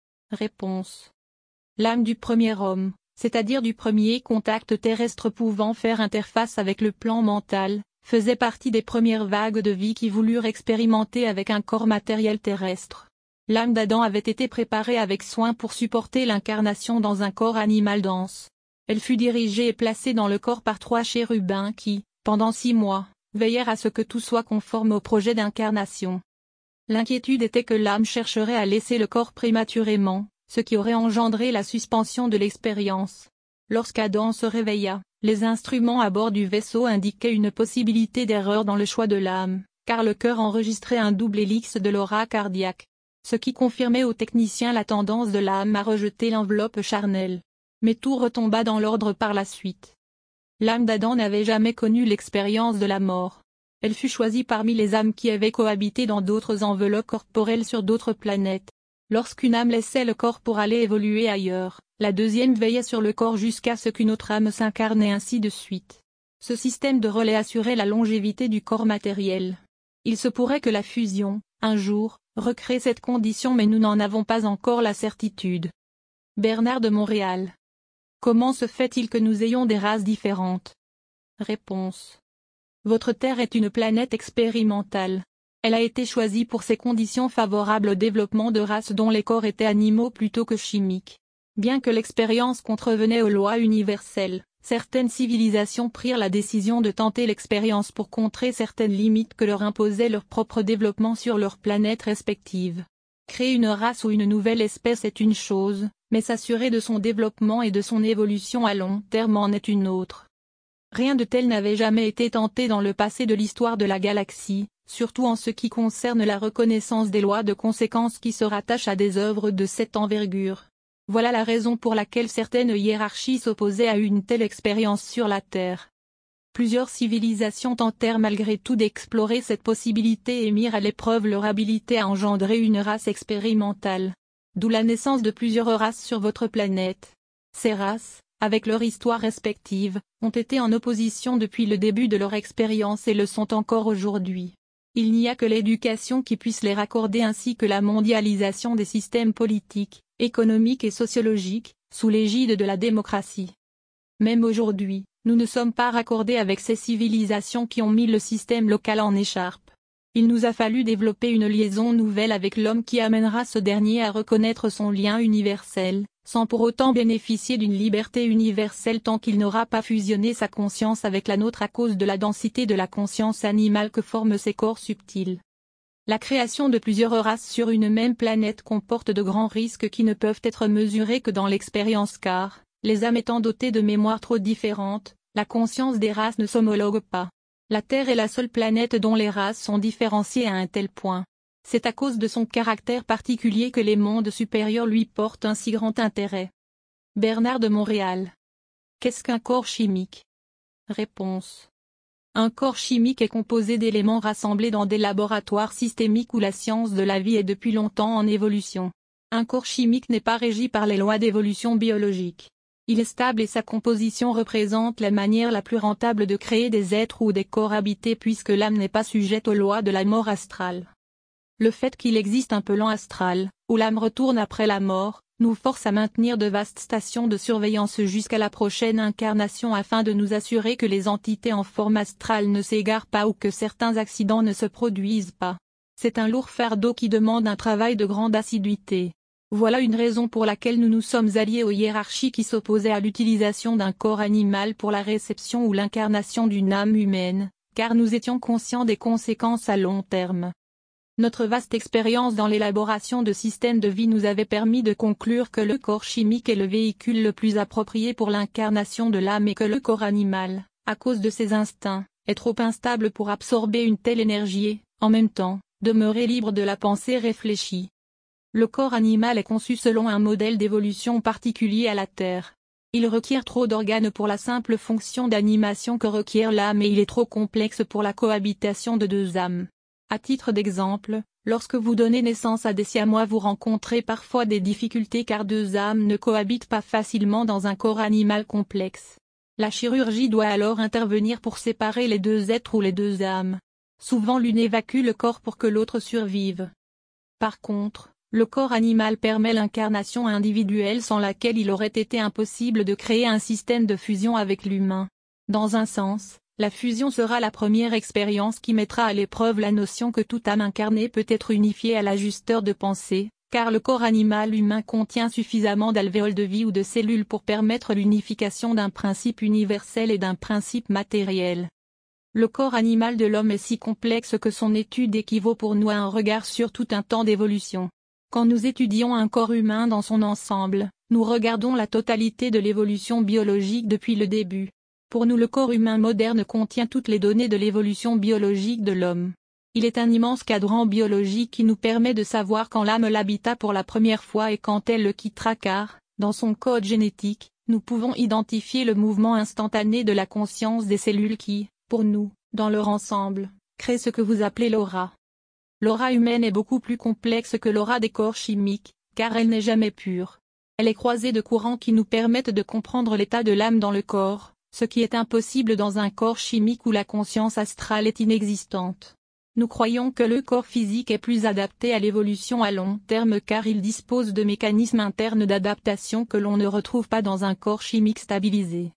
[SPEAKER 1] Réponse. L'âme du premier homme, c'est-à-dire du premier contact terrestre pouvant faire interface avec le plan mental, faisait partie des premières vagues de vie qui voulurent expérimenter avec un corps matériel terrestre. L'âme d'Adam avait été préparée avec soin pour supporter l'incarnation dans un corps animal dense. Elle fut dirigée et placée dans le corps par 3 chérubins qui, pendant 6 mois, veillèrent à ce que tout soit conforme au projet d'incarnation. L'inquiétude était que l'âme chercherait à laisser le corps prématurément, ce qui aurait engendré la suspension de l'expérience. Lorsqu'Adam se réveilla, les instruments à bord du vaisseau indiquaient une possibilité d'erreur dans le choix de l'âme, car le cœur enregistrait un double hélix de l'aura cardiaque. Ce qui confirmait aux techniciens la tendance de l'âme à rejeter l'enveloppe charnelle. Mais tout retomba dans l'ordre par la suite. L'âme d'Adam n'avait jamais connu l'expérience de la mort. Elle fut choisie parmi les âmes qui avaient cohabité dans d'autres enveloppes corporelles sur d'autres planètes. Lorsqu'une âme laissait le corps pour aller évoluer ailleurs, la deuxième veillait sur le corps jusqu'à ce qu'une autre âme s'incarne et ainsi de suite. Ce système de relais assurait la longévité du corps matériel. Il se pourrait que la fusion, un jour, recrée cette condition mais nous n'en avons pas encore la certitude. Bernard de Montréal. Comment se fait-il que nous ayons des races différentes? Réponse. Votre Terre est une planète expérimentale. Elle a été choisie pour ses conditions favorables au développement de races dont les corps étaient animaux plutôt que chimiques. Bien que l'expérience contrevenait aux lois universelles, certaines civilisations prirent la décision de tenter l'expérience pour contrer certaines limites que leur imposait leur propre développement sur leurs planètes respectives. Créer une race ou une nouvelle espèce est une chose, mais s'assurer de son développement et de son évolution à long terme en est une autre. Rien de tel n'avait jamais été tenté dans le passé de l'histoire de la galaxie, surtout en ce qui concerne la reconnaissance des lois de conséquence qui se rattachent à des œuvres de cette envergure. Voilà la raison pour laquelle certaines hiérarchies s'opposaient à une telle expérience sur la Terre. Plusieurs civilisations tentèrent malgré tout d'explorer cette possibilité et mirent à l'épreuve leur habilité à engendrer une race expérimentale. D'où la naissance de plusieurs races sur votre planète. Ces races, avec leur histoire respective, ont été en opposition depuis le début de leur expérience et le sont encore aujourd'hui. Il n'y a que l'éducation qui puisse les raccorder ainsi que la mondialisation des systèmes politiques, économiques et sociologiques, sous l'égide de la démocratie. Même aujourd'hui, nous ne sommes pas raccordés avec ces civilisations qui ont mis le système local en écharpe. Il nous a fallu développer une liaison nouvelle avec l'homme qui amènera ce dernier à reconnaître son lien universel, sans pour autant bénéficier d'une liberté universelle tant qu'il n'aura pas fusionné sa conscience avec la nôtre à cause de la densité de la conscience animale que forment ces corps subtils. La création de plusieurs races sur une même planète comporte de grands risques qui ne peuvent être mesurés que dans l'expérience car, les âmes étant dotées de mémoires trop différentes, la conscience des races ne s'homologue pas. La Terre est la seule planète dont les races sont différenciées à un tel point. C'est à cause de son caractère particulier que les mondes supérieurs lui portent un si grand intérêt. Bernard de Montréal. Qu'est-ce qu'un corps chimique? Réponse. Un corps chimique est composé d'éléments rassemblés dans des laboratoires systémiques où la science de la vie est depuis longtemps en évolution. Un corps chimique n'est pas régi par les lois d'évolution biologique. Il est stable et sa composition représente la manière la plus rentable de créer des êtres ou des corps habités puisque l'âme n'est pas sujette aux lois de la mort astrale. Le fait qu'il existe un plan astral, où l'âme retourne après la mort, nous force à maintenir de vastes stations de surveillance jusqu'à la prochaine incarnation afin de nous assurer que les entités en forme astrale ne s'égarent pas ou que certains accidents ne se produisent pas. C'est un lourd fardeau qui demande un travail de grande assiduité. Voilà une raison pour laquelle nous nous sommes alliés aux hiérarchies qui s'opposaient à l'utilisation d'un corps animal pour la réception ou l'incarnation d'une âme humaine, car nous étions conscients des conséquences à long terme. Notre vaste expérience dans l'élaboration de systèmes de vie nous avait permis de conclure que le corps chimique est le véhicule le plus approprié pour l'incarnation de l'âme et que le corps animal, à cause de ses instincts, est trop instable pour absorber une telle énergie et, en même temps, demeurer libre de la pensée réfléchie. Le corps animal est conçu selon un modèle d'évolution particulier à la Terre. Il requiert trop d'organes pour la simple fonction d'animation que requiert l'âme et il est trop complexe pour la cohabitation de deux âmes. À titre d'exemple, lorsque vous donnez naissance à des siamois vous rencontrez parfois des difficultés car deux âmes ne cohabitent pas facilement dans un corps animal complexe. La chirurgie doit alors intervenir pour séparer les deux êtres ou les deux âmes. Souvent l'une évacue le corps pour que l'autre survive. Par contre, le corps animal permet l'incarnation individuelle sans laquelle il aurait été impossible de créer un système de fusion avec l'humain. Dans un sens, la fusion sera la première expérience qui mettra à l'épreuve la notion que toute âme incarnée peut être unifiée à l'ajusteur de pensée, car le corps animal humain contient suffisamment d'alvéoles de vie ou de cellules pour permettre l'unification d'un principe universel et d'un principe matériel. Le corps animal de l'homme est si complexe que son étude équivaut pour nous à un regard sur tout un temps d'évolution. Quand nous étudions un corps humain dans son ensemble, nous regardons la totalité de l'évolution biologique depuis le début. Pour nous le corps humain moderne contient toutes les données de l'évolution biologique de l'homme. Il est un immense cadran biologique qui nous permet de savoir quand l'âme l'habita pour la première fois et quand elle le quittera car, dans son code génétique, nous pouvons identifier le mouvement instantané de la conscience des cellules qui, pour nous, dans leur ensemble, créent ce que vous appelez l'aura. L'aura humaine est beaucoup plus complexe que l'aura des corps chimiques, car elle n'est jamais pure. Elle est croisée de courants qui nous permettent de comprendre l'état de l'âme dans le corps, ce qui est impossible dans un corps chimique où la conscience astrale est inexistante. Nous croyons que le corps physique est plus adapté à l'évolution à long terme car il dispose de mécanismes internes d'adaptation que l'on ne retrouve pas dans un corps chimique stabilisé.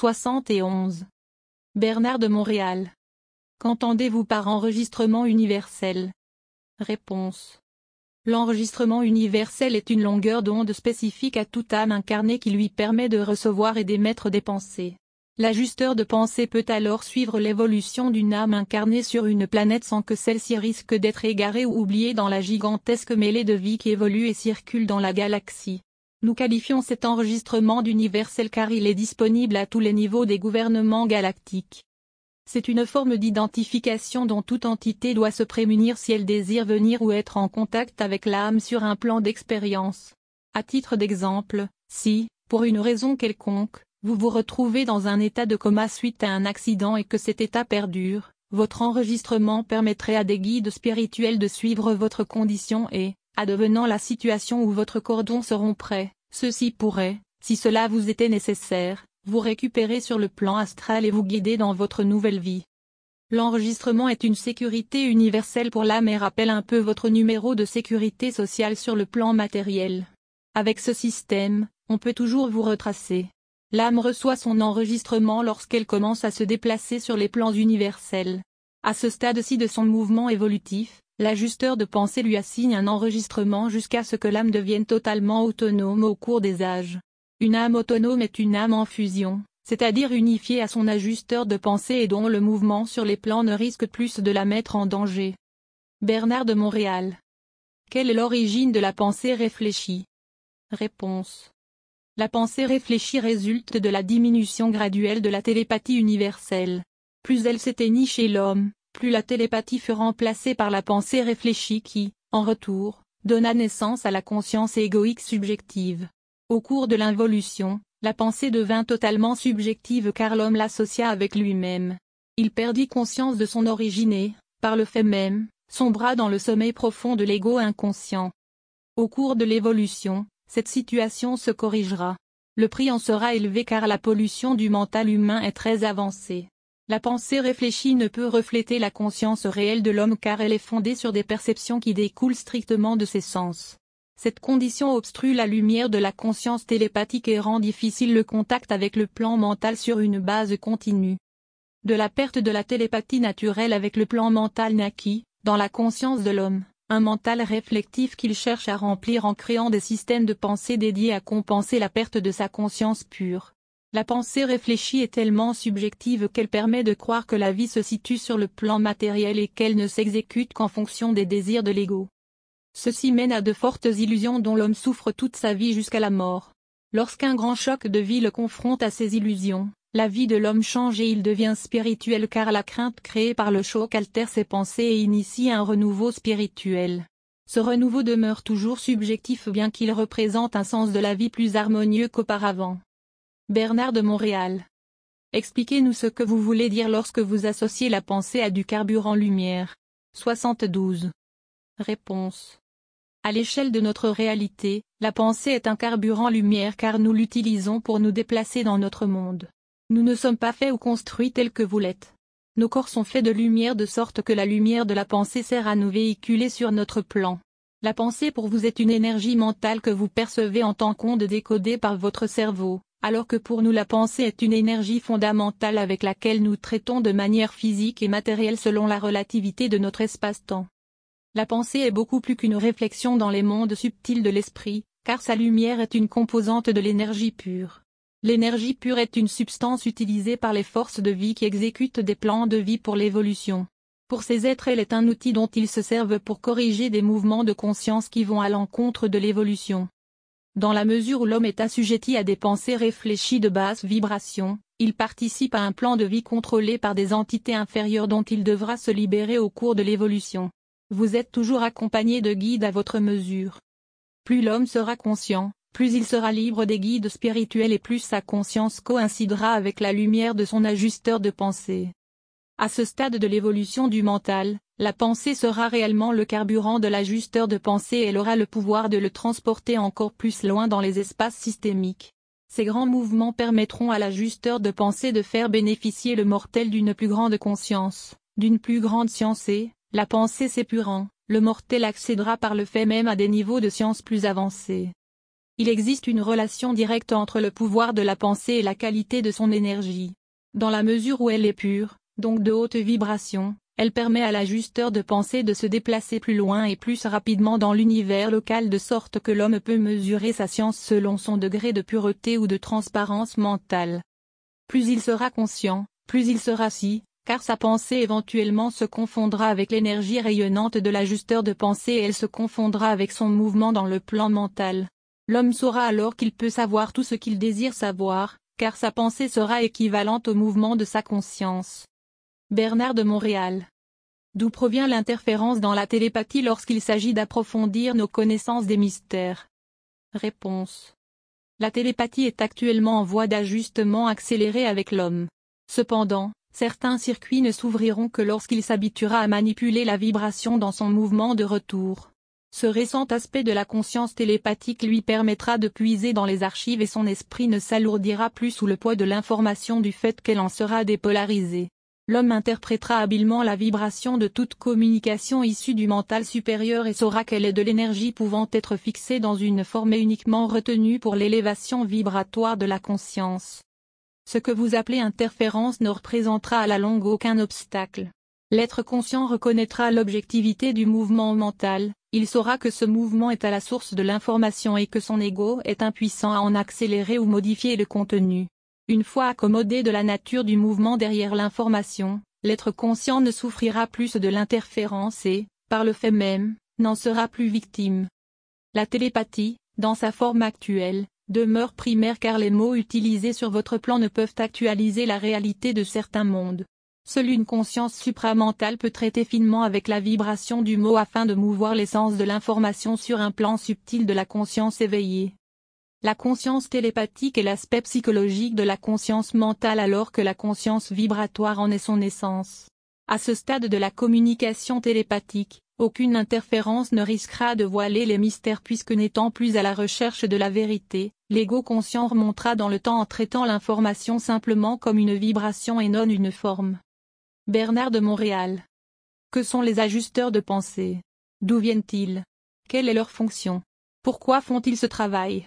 [SPEAKER 1] 71. Bernard de Montréal. Qu'entendez-vous par enregistrement universel? Réponse. L'enregistrement universel est une longueur d'onde spécifique à toute âme incarnée qui lui permet de recevoir et d'émettre des pensées. L'ajusteur de pensée peut alors suivre l'évolution d'une âme incarnée sur une planète sans que celle-ci risque d'être égarée ou oubliée dans la gigantesque mêlée de vie qui évolue et circule dans la galaxie. Nous qualifions cet enregistrement d'universel car il est disponible à tous les niveaux des gouvernements galactiques. C'est une forme d'identification dont toute entité doit se prémunir si elle désire venir ou être en contact avec l'âme sur un plan d'expérience. À titre d'exemple, si, pour une raison quelconque, vous vous retrouvez dans un état de coma suite à un accident et que cet état perdure, votre enregistrement permettrait à des guides spirituels de suivre votre condition et, advenant la situation où votre cordon se romprait, ceux-ci pourraient, si cela vous était nécessaire, vous récupérer sur le plan astral et vous guider dans votre nouvelle vie. L'enregistrement est une sécurité universelle pour l'âme et rappelle un peu votre numéro de sécurité sociale sur le plan matériel. Avec ce système, on peut toujours vous retracer. L'âme reçoit son enregistrement lorsqu'elle commence à se déplacer sur les plans universels. À ce stade-ci de son mouvement évolutif, l'ajusteur de pensée lui assigne un enregistrement jusqu'à ce que l'âme devienne totalement autonome au cours des âges. Une âme autonome est une âme en fusion, c'est-à-dire unifiée à son ajusteur de pensée et dont le mouvement sur les plans ne risque plus de la mettre en danger. Bernard de Montréal. Quelle est l'origine de la pensée réfléchie? Réponse. La pensée réfléchie résulte de la diminution graduelle de la télépathie universelle. Plus elle s'éteignit chez l'homme, plus la télépathie fut remplacée par la pensée réfléchie qui, en retour, donna naissance à la conscience égoïque subjective. Au cours de l'involution, la pensée devint totalement subjective car l'homme l'associa avec lui-même. Il perdit conscience de son origine et, par le fait même, sombra dans le sommeil profond de l'ego inconscient. Au cours de l'évolution, cette situation se corrigera. Le prix en sera élevé car la pollution du mental humain est très avancée. La pensée réfléchie ne peut refléter la conscience réelle de l'homme car elle est fondée sur des perceptions qui découlent strictement de ses sens. Cette condition obstrue la lumière de la conscience télépathique et rend difficile le contact avec le plan mental sur une base continue. De la perte de la télépathie naturelle avec le plan mental naquit, dans la conscience de l'homme, un mental réflectif qu'il cherche à remplir en créant des systèmes de pensée dédiés à compenser la perte de sa conscience pure. La pensée réfléchie est tellement subjective qu'elle permet de croire que la vie se situe sur le plan matériel et qu'elle ne s'exécute qu'en fonction des désirs de l'ego. Ceci mène à de fortes illusions dont l'homme souffre toute sa vie jusqu'à la mort. Lorsqu'un grand choc de vie le confronte à ces illusions, la vie de l'homme change et il devient spirituel car la crainte créée par le choc altère ses pensées et initie un renouveau spirituel. Ce renouveau demeure toujours subjectif bien qu'il représente un sens de la vie plus harmonieux qu'auparavant. Bernard de Montréal. Expliquez-nous ce que vous voulez dire lorsque vous associez la pensée à du carburant lumière. 72. Réponse. À l'échelle de notre réalité, la pensée est un carburant lumière car nous l'utilisons pour nous déplacer dans notre monde. Nous ne sommes pas faits ou construits tels que vous l'êtes. Nos corps sont faits de lumière de sorte que la lumière de la pensée sert à nous véhiculer sur notre plan. La pensée pour vous est une énergie mentale que vous percevez en tant qu'onde décodée par votre cerveau, alors que pour nous la pensée est une énergie fondamentale avec laquelle nous traitons de manière physique et matérielle selon la relativité de notre espace-temps. La pensée est beaucoup plus qu'une réflexion dans les mondes subtils de l'esprit, car sa lumière est une composante de l'énergie pure. L'énergie pure est une substance utilisée par les forces de vie qui exécutent des plans de vie pour l'évolution. Pour ces êtres, elle est un outil dont ils se servent pour corriger des mouvements de conscience qui vont à l'encontre de l'évolution. Dans la mesure où l'homme est assujetti à des pensées réfléchies de basse vibration, il participe à un plan de vie contrôlé par des entités inférieures dont il devra se libérer au cours de l'évolution. Vous êtes toujours accompagné de guides à votre mesure. Plus l'homme sera conscient, plus il sera libre des guides spirituels et plus sa conscience coïncidera avec la lumière de son ajusteur de pensée. À ce stade de l'évolution du mental, la pensée sera réellement le carburant de l'ajusteur de pensée et elle aura le pouvoir de le transporter encore plus loin dans les espaces systémiques. Ces grands mouvements permettront à l'ajusteur de pensée de faire bénéficier le mortel d'une plus grande conscience, d'une plus grande science et, la pensée s'épurant, le mortel accédera par le fait même à des niveaux de science plus avancés. Il existe une relation directe entre le pouvoir de la pensée et la qualité de son énergie. Dans la mesure où elle est pure, donc de haute vibration, elle permet à l'ajusteur de pensée de se déplacer plus loin et plus rapidement dans l'univers local de sorte que l'homme peut mesurer sa science selon son degré de pureté ou de transparence mentale. Plus il sera conscient, plus il sera si, car sa pensée éventuellement se confondra avec l'énergie rayonnante de l'ajusteur de pensée et elle se confondra avec son mouvement dans le plan mental. L'homme saura alors qu'il peut savoir tout ce qu'il désire savoir, car sa pensée sera équivalente au mouvement de sa conscience. Bernard de Montréal. D'où provient l'interférence dans la télépathie lorsqu'il s'agit d'approfondir nos connaissances des mystères? Réponse. La télépathie est actuellement en voie d'ajustement accéléré avec l'homme. Cependant, certains circuits ne s'ouvriront que lorsqu'il s'habituera à manipuler la vibration dans son mouvement de retour. Ce récent aspect de la conscience télépathique lui permettra de puiser dans les archives et son esprit ne s'alourdira plus sous le poids de l'information du fait qu'elle en sera dépolarisée. L'homme interprétera habilement la vibration de toute communication issue du mental supérieur et saura qu'elle est de l'énergie pouvant être fixée dans une forme et uniquement retenue pour l'élévation vibratoire de la conscience. Ce que vous appelez interférence ne représentera à la longue aucun obstacle. L'être conscient reconnaîtra l'objectivité du mouvement mental, il saura que ce mouvement est à la source de l'information et que son ego est impuissant à en accélérer ou modifier le contenu. Une fois accommodé de la nature du mouvement derrière l'information, l'être conscient ne souffrira plus de l'interférence et, par le fait même, n'en sera plus victime. La télépathie, dans sa forme actuelle, demeure primaire car les mots utilisés sur votre plan ne peuvent actualiser la réalité de certains mondes. Seule une conscience supramentale peut traiter finement avec la vibration du mot afin de mouvoir l'essence de l'information sur un plan subtil de la conscience éveillée. La conscience télépathique est l'aspect psychologique de la conscience mentale alors que la conscience vibratoire en est son essence. À ce stade de la communication télépathique, aucune interférence ne risquera de voiler les mystères puisque n'étant plus à la recherche de la vérité, l'ego conscient remontera dans le temps en traitant l'information simplement comme une vibration et non une forme. Bernard de Montréal. Que sont les ajusteurs de pensée? D'où viennent-ils? Quelle est leur fonction? Pourquoi font-ils ce travail?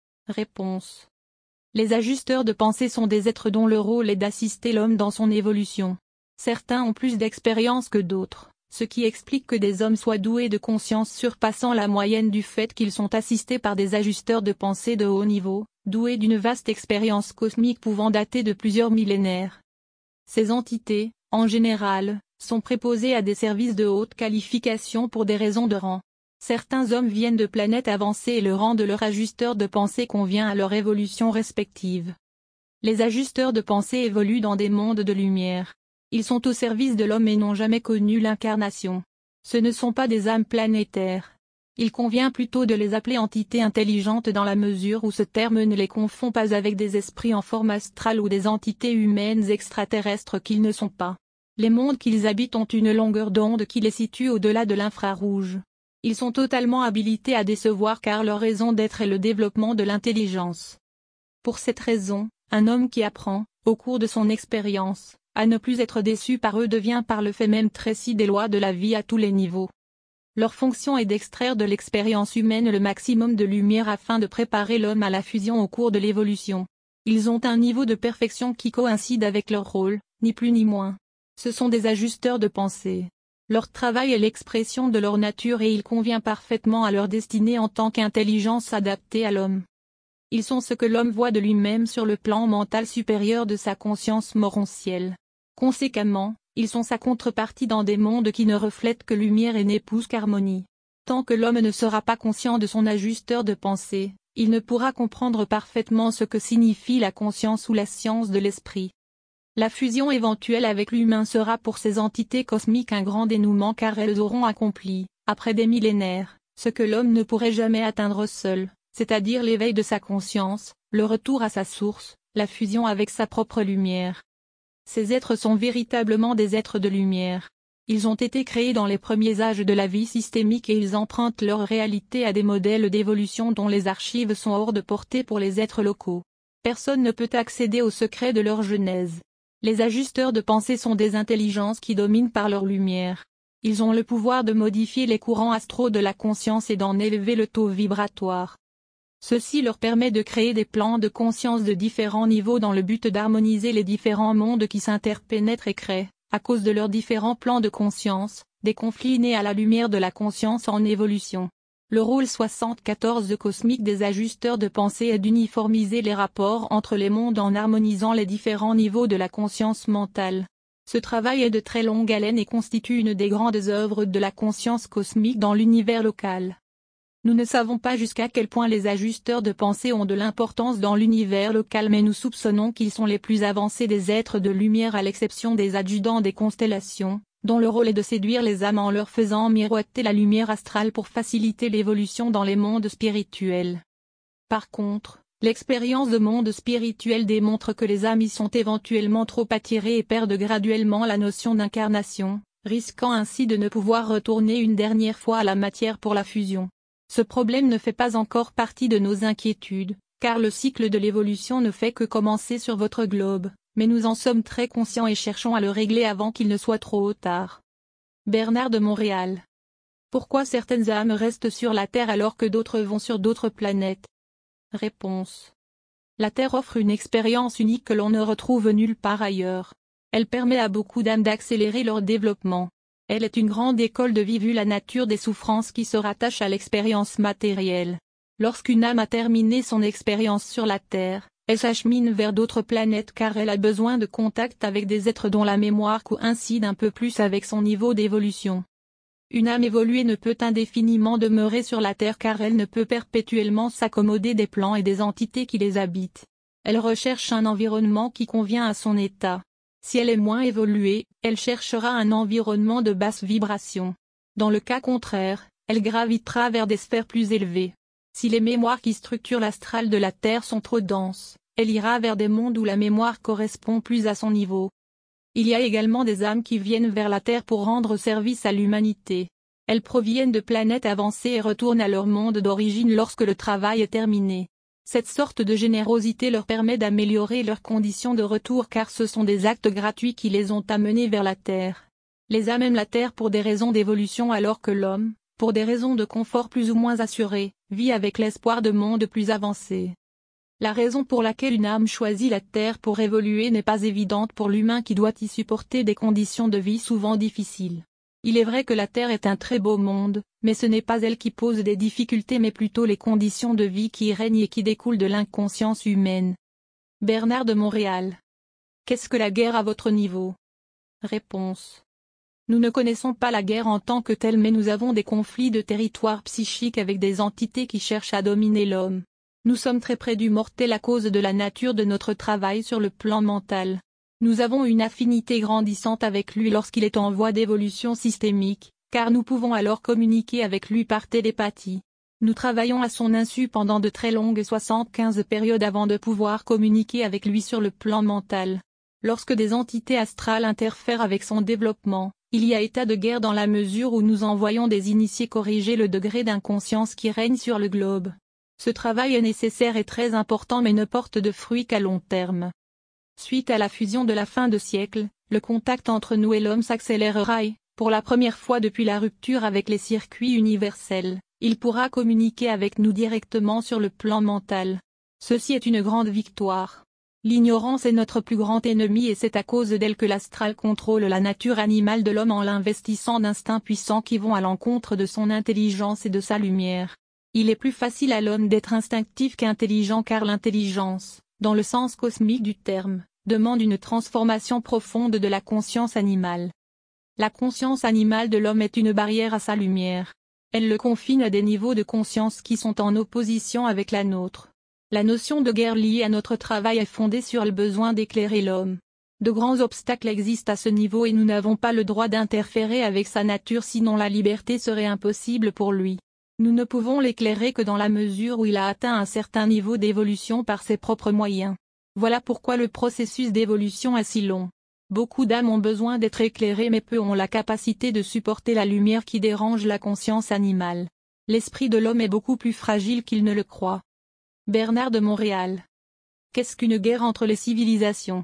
[SPEAKER 1] Réponse. Les ajusteurs de pensée sont des êtres dont le rôle est d'assister l'homme dans son évolution. Certains ont plus d'expérience que d'autres, ce qui explique que des hommes soient doués de conscience surpassant la moyenne du fait qu'ils sont assistés par des ajusteurs de pensée de haut niveau, doués d'une vaste expérience cosmique pouvant dater de plusieurs millénaires. Ces entités, en général, sont préposées à des services de haute qualification pour des raisons de rang. Certains hommes viennent de planètes avancées et le rang de leur ajusteur de pensée convient à leur évolution respective. Les ajusteurs de pensée évoluent dans des mondes de lumière. Ils sont au service de l'homme et n'ont jamais connu l'incarnation. Ce ne sont pas des âmes planétaires. Il convient plutôt de les appeler entités intelligentes dans la mesure où ce terme ne les confond pas avec des esprits en forme astrale ou des entités humaines extraterrestres qu'ils ne sont pas. Les mondes qu'ils habitent ont une longueur d'onde qui les situe au-delà de l'infrarouge. Ils sont totalement habilités à décevoir car leur raison d'être est le développement de l'intelligence. Pour cette raison, un homme qui apprend, au cours de son expérience, à ne plus être déçu par eux devient par le fait même tréci des lois de la vie à tous les niveaux. Leur fonction est d'extraire de l'expérience humaine le maximum de lumière afin de préparer l'homme à la fusion au cours de l'évolution. Ils ont un niveau de perfection qui coïncide avec leur rôle, ni plus ni moins. Ce sont des ajusteurs de pensée. Leur travail est l'expression de leur nature et il convient parfaitement à leur destinée en tant qu'intelligence adaptée à l'homme. Ils sont ce que l'homme voit de lui-même sur le plan mental supérieur de sa conscience morontielle. Conséquemment, ils sont sa contrepartie dans des mondes qui ne reflètent que lumière et n'épousent qu'harmonie. Tant que l'homme ne sera pas conscient de son ajusteur de pensée, il ne pourra comprendre parfaitement ce que signifie la conscience ou la science de l'esprit. La fusion éventuelle avec l'humain sera pour ces entités cosmiques un grand dénouement car elles auront accompli, après des millénaires, ce que l'homme ne pourrait jamais atteindre seul, c'est-à-dire l'éveil de sa conscience, le retour à sa source, la fusion avec sa propre lumière. Ces êtres sont véritablement des êtres de lumière. Ils ont été créés dans les premiers âges de la vie systémique et ils empruntent leur réalité à des modèles d'évolution dont les archives sont hors de portée pour les êtres locaux. Personne ne peut accéder au secret de leur genèse. Les ajusteurs de pensée sont des intelligences qui dominent par leur lumière. Ils ont le pouvoir de modifier les courants astraux de la conscience et d'en élever le taux vibratoire. Ceci leur permet de créer des plans de conscience de différents niveaux dans le but d'harmoniser les différents mondes qui s'interpénètrent et créent, à cause de leurs différents plans de conscience, des conflits nés à la lumière de la conscience en évolution. Le rôle 74 cosmique des ajusteurs de pensée est d'uniformiser les rapports entre les mondes en harmonisant les différents niveaux de la conscience mentale. Ce travail est de très longue haleine et constitue une des grandes œuvres de la conscience cosmique dans l'univers local. Nous ne savons pas jusqu'à quel point les ajusteurs de pensée ont de l'importance dans l'univers local mais nous soupçonnons qu'ils sont les plus avancés des êtres de lumière à l'exception des adjudants des constellations, dont le rôle est de séduire les âmes en leur faisant miroiter la lumière astrale pour faciliter l'évolution dans les mondes spirituels. Par contre, L'expérience de monde spirituel démontre que les âmes y sont éventuellement trop attirées et perdent graduellement la notion d'incarnation, risquant ainsi de ne pouvoir retourner une dernière fois à la matière pour la fusion. Ce problème ne fait pas encore partie de nos inquiétudes, car le cycle de l'évolution ne fait que commencer sur votre globe, mais nous en sommes très conscients et cherchons à le régler avant qu'il ne soit trop tard. Bernard de Montréal. Pourquoi certaines âmes restent sur la Terre alors que d'autres vont sur d'autres planètes? Réponse. La Terre offre une expérience unique que l'on ne retrouve nulle part ailleurs. Elle permet à beaucoup d'âmes d'accélérer leur développement. Elle est une grande école de vie vu la nature des souffrances qui se rattachent à l'expérience matérielle. Lorsqu'une âme a terminé son expérience sur la Terre, elle s'achemine vers d'autres planètes car elle a besoin de contact avec des êtres dont la mémoire coïncide un peu plus avec son niveau d'évolution. Une âme évoluée ne peut indéfiniment demeurer sur la Terre car elle ne peut perpétuellement s'accommoder des plans et des entités qui les habitent. Elle recherche un environnement qui convient à son état. Si elle est moins évoluée, elle cherchera un environnement de basse vibration. Dans le cas contraire, elle gravitera vers des sphères plus élevées. Si les mémoires qui structurent l'astral de la Terre sont trop denses, elle ira vers des mondes où la mémoire correspond plus à son niveau. Il y a également des âmes qui viennent vers la Terre pour rendre service à l'humanité. Elles proviennent de planètes avancées et retournent à leur monde d'origine lorsque le travail est terminé. Cette sorte de générosité leur permet d'améliorer leurs conditions de retour car ce sont des actes gratuits qui les ont amenés vers la Terre. Les âmes aiment la Terre pour des raisons d'évolution alors que l'homme, pour des raisons de confort plus ou moins assuré, vit avec l'espoir de mondes plus avancés. La raison pour laquelle une âme choisit la Terre pour évoluer n'est pas évidente pour l'humain qui doit y supporter des conditions de vie souvent difficiles. Il est vrai que la Terre est un très beau monde, mais ce n'est pas elle qui pose des difficultés mais plutôt les conditions de vie qui y règnent et qui découlent de l'inconscience humaine. Bernard de Montréal. Qu'est-ce que la guerre à votre niveau? Réponse. Nous ne connaissons pas la guerre en tant que telle mais nous avons des conflits de territoire psychique avec des entités qui cherchent à dominer l'homme. Nous sommes très près du mortel à cause de la nature de notre travail sur le plan mental. Nous avons une affinité grandissante avec lui lorsqu'il est en voie d'évolution systémique, car nous pouvons alors communiquer avec lui par télépathie. Nous travaillons à son insu pendant de très longues 75 périodes avant de pouvoir communiquer avec lui sur le plan mental. Lorsque des entités astrales interfèrent avec son développement, il y a état de guerre dans la mesure où nous envoyons des initiés corriger le degré d'inconscience qui règne sur le globe. Ce travail est nécessaire et très important mais ne porte de fruits qu'à long terme. Suite à la fusion de la fin de siècle, le contact entre nous et l'homme s'accélérera et, pour la première fois depuis la rupture avec les circuits universels, il pourra communiquer avec nous directement sur le plan mental. Ceci est une grande victoire. L'ignorance est notre plus grand ennemi et c'est à cause d'elle que l'astral contrôle la nature animale de l'homme en l'investissant d'instincts puissants qui vont à l'encontre de son intelligence et de sa lumière. Il est plus facile à l'homme d'être instinctif qu'intelligent car l'intelligence, dans le sens cosmique du terme, demande une transformation profonde de la conscience animale. La conscience animale de l'homme est une barrière à sa lumière. Elle le confine à des niveaux de conscience qui sont en opposition avec la nôtre. La notion de guerre liée à notre travail est fondée sur le besoin d'éclairer l'homme. De grands obstacles existent à ce niveau et nous n'avons pas le droit d'interférer avec sa nature sinon la liberté serait impossible pour lui. Nous ne pouvons l'éclairer que dans la mesure où il a atteint un certain niveau d'évolution par ses propres moyens. Voilà pourquoi le processus d'évolution est si long. Beaucoup d'âmes ont besoin d'être éclairées mais peu ont la capacité de supporter la lumière qui dérange la conscience animale. L'esprit de l'homme est beaucoup plus fragile qu'il ne le croit. Bernard de Montréal. Qu'est-ce qu'une guerre entre les civilisations?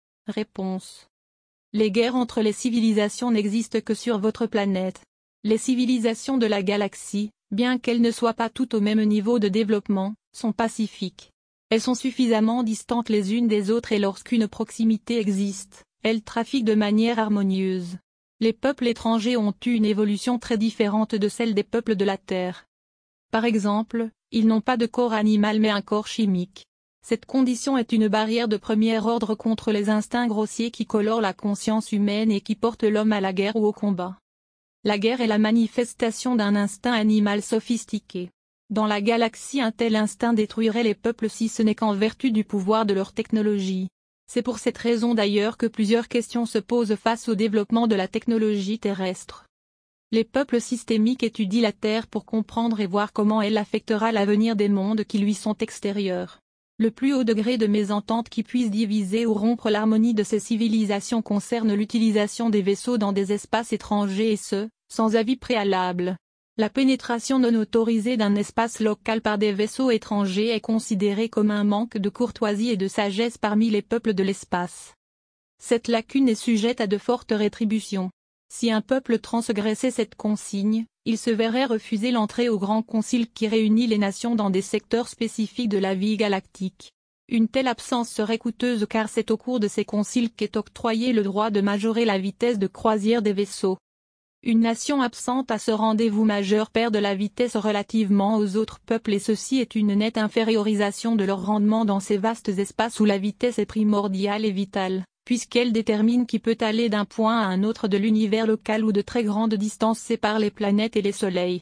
[SPEAKER 1] Réponse. Les guerres entre les civilisations n'existent que sur votre planète. Les civilisations de la galaxie, bien qu'elles ne soient pas toutes au même niveau de développement, sont pacifiques. Elles sont suffisamment distantes les unes des autres et lorsqu'une proximité existe, elles trafiquent de manière harmonieuse. Les peuples étrangers ont eu une évolution très différente de celle des peuples de la Terre. Par exemple, ils n'ont pas de corps animal mais un corps chimique. Cette condition est une barrière de premier ordre contre les instincts grossiers qui colorent la conscience humaine et qui portent l'homme à la guerre ou au combat. La guerre est la manifestation d'un instinct animal sophistiqué. Dans la galaxie un tel instinct détruirait les peuples si ce n'est qu'en vertu du pouvoir de leur technologie. C'est pour cette raison d'ailleurs que plusieurs questions se posent face au développement de la technologie terrestre. Les peuples systémiques étudient la Terre pour comprendre et voir comment elle affectera l'avenir des mondes qui lui sont extérieurs. Le plus haut degré de mésentente qui puisse diviser ou rompre l'harmonie de ces civilisations concerne l'utilisation des vaisseaux dans des espaces étrangers et ce, sans avis préalable. La pénétration non autorisée d'un espace local par des vaisseaux étrangers est considérée comme un manque de courtoisie et de sagesse parmi les peuples de l'espace. Cette lacune est sujette à de fortes rétributions. Si un peuple transgressait cette consigne, il se verrait refuser l'entrée au Grand Concile qui réunit les nations dans des secteurs spécifiques de la vie galactique. Une telle absence serait coûteuse car c'est au cours de ces conciles qu'est octroyé le droit de majorer la vitesse de croisière des vaisseaux. Une nation absente à ce rendez-vous majeur perd de la vitesse relativement aux autres peuples et ceci est une nette infériorisation de leur rendement dans ces vastes espaces où la vitesse est primordiale et vitale, puisqu'elle détermine qui peut aller d'un point à un autre de l'univers local où de très grandes distances séparent les planètes et les soleils.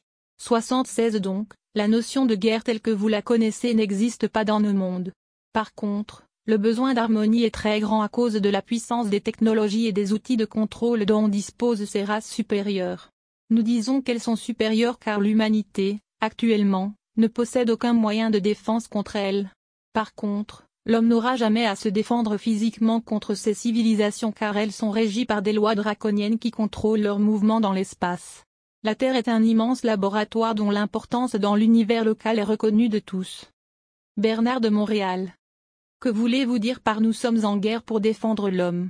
[SPEAKER 1] 76 Donc, la notion de guerre telle que vous la connaissez n'existe pas dans nos mondes. Par contre, le besoin d'harmonie est très grand à cause de la puissance des technologies et des outils de contrôle dont disposent ces races supérieures. Nous disons qu'elles sont supérieures car l'humanité, actuellement, ne possède aucun moyen de défense contre elles. Par contre, l'homme n'aura jamais à se défendre physiquement contre ces civilisations car elles sont régies par des lois draconiennes qui contrôlent leurs mouvements dans l'espace. La Terre est un immense laboratoire dont l'importance dans l'univers local est reconnue de tous. Bernard de Montréal. Que voulez-vous dire par nous sommes en guerre pour défendre l'homme?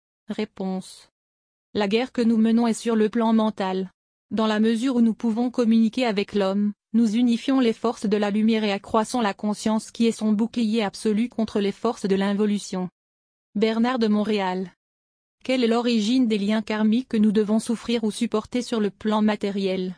[SPEAKER 1] Réponse. La guerre que nous menons est sur le plan mental. Dans la mesure où nous pouvons communiquer avec l'homme, nous unifions les forces de la lumière et accroissons la conscience qui est son bouclier absolu contre les forces de l'involution. Bernard de Montréal. Quelle est l'origine des liens karmiques que nous devons souffrir ou supporter sur le plan matériel?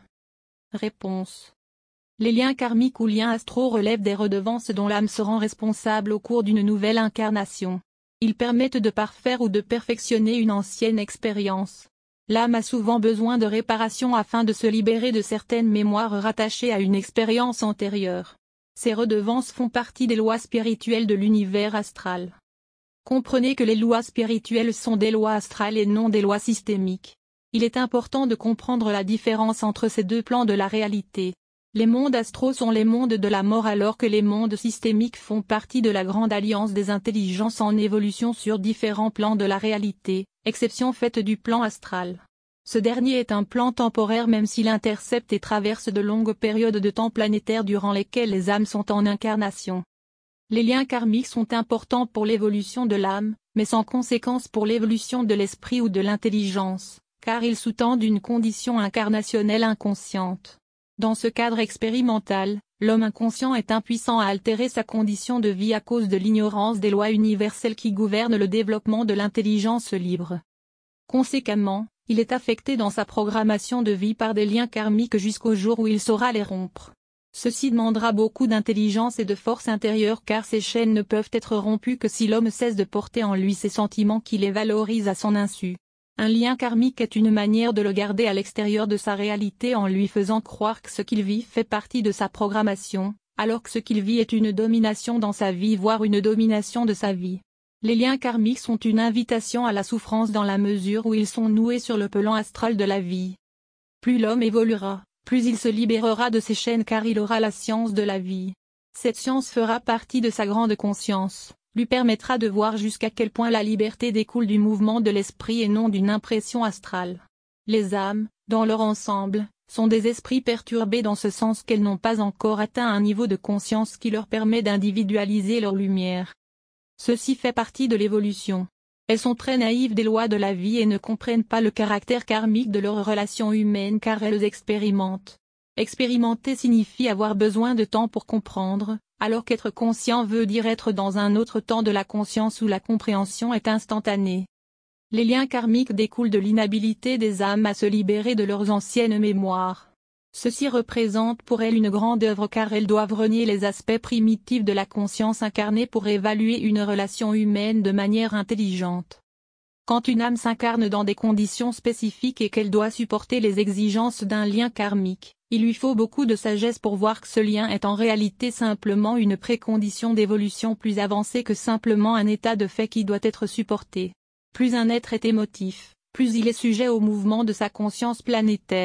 [SPEAKER 1] Réponse. Les liens karmiques ou liens astraux relèvent des redevances dont l'âme se rend responsable au cours d'une nouvelle incarnation. Ils permettent de parfaire ou de perfectionner une ancienne expérience. L'âme a souvent besoin de réparation afin de se libérer de certaines mémoires rattachées à une expérience antérieure. Ces redevances font partie des lois spirituelles de l'univers astral. Comprenez que les lois spirituelles sont des lois astrales et non des lois systémiques. Il est important de comprendre la différence entre ces deux plans de la réalité. Les mondes astraux sont les mondes de la mort alors que les mondes systémiques font partie de la grande alliance des intelligences en évolution sur différents plans de la réalité, exception faite du plan astral. Ce dernier est un plan temporaire même s'il intercepte et traverse de longues périodes de temps planétaires durant lesquelles les âmes sont en incarnation. Les liens karmiques sont importants pour l'évolution de l'âme, mais sans conséquence pour l'évolution de l'esprit ou de l'intelligence, car ils sous-tendent une condition incarnationnelle inconsciente. Dans ce cadre expérimental, l'homme inconscient est impuissant à altérer sa condition de vie à cause de l'ignorance des lois universelles qui gouvernent le développement de l'intelligence libre. Conséquemment, il est affecté dans sa programmation de vie par des liens karmiques jusqu'au jour où il saura les rompre. Ceci demandera beaucoup d'intelligence et de force intérieure car ces chaînes ne peuvent être rompues que si l'homme cesse de porter en lui ces sentiments qui les valorisent à son insu. Un lien karmique est une manière de le garder à l'extérieur de sa réalité en lui faisant croire que ce qu'il vit fait partie de sa programmation, alors que ce qu'il vit est une domination dans sa vie voire une domination de sa vie. Les liens karmiques sont une invitation à la souffrance dans la mesure où ils sont noués sur le plan astral de la vie. Plus l'homme évoluera, plus il se libérera de ces chaînes car il aura la science de la vie. Cette science fera partie de sa grande conscience, lui permettra de voir jusqu'à quel point la liberté découle du mouvement de l'esprit et non d'une impression astrale. Les âmes, dans leur ensemble, sont des esprits perturbés dans ce sens qu'elles n'ont pas encore atteint un niveau de conscience qui leur permet d'individualiser leur lumière. Ceci fait partie de l'évolution. Elles sont très naïves des lois de la vie et ne comprennent pas le caractère karmique de leurs relations humaines car elles expérimentent. Expérimenter signifie avoir besoin de temps pour comprendre, alors qu'être conscient veut dire être dans un autre temps de la conscience où la compréhension est instantanée. Les liens karmiques découlent de l'inhabilité des âmes à se libérer de leurs anciennes mémoires. Ceci représente pour elles une grande œuvre car elles doivent renier les aspects primitifs de la conscience incarnée pour évaluer une relation humaine de manière intelligente. Quand une âme s'incarne dans des conditions spécifiques et qu'elle doit supporter les exigences d'un lien karmique, il lui faut beaucoup de sagesse pour voir que ce lien est en réalité simplement une précondition d'évolution plus avancée que simplement un état de fait qui doit être supporté. Plus un être est émotif, plus il est sujet au mouvement de sa conscience planétaire,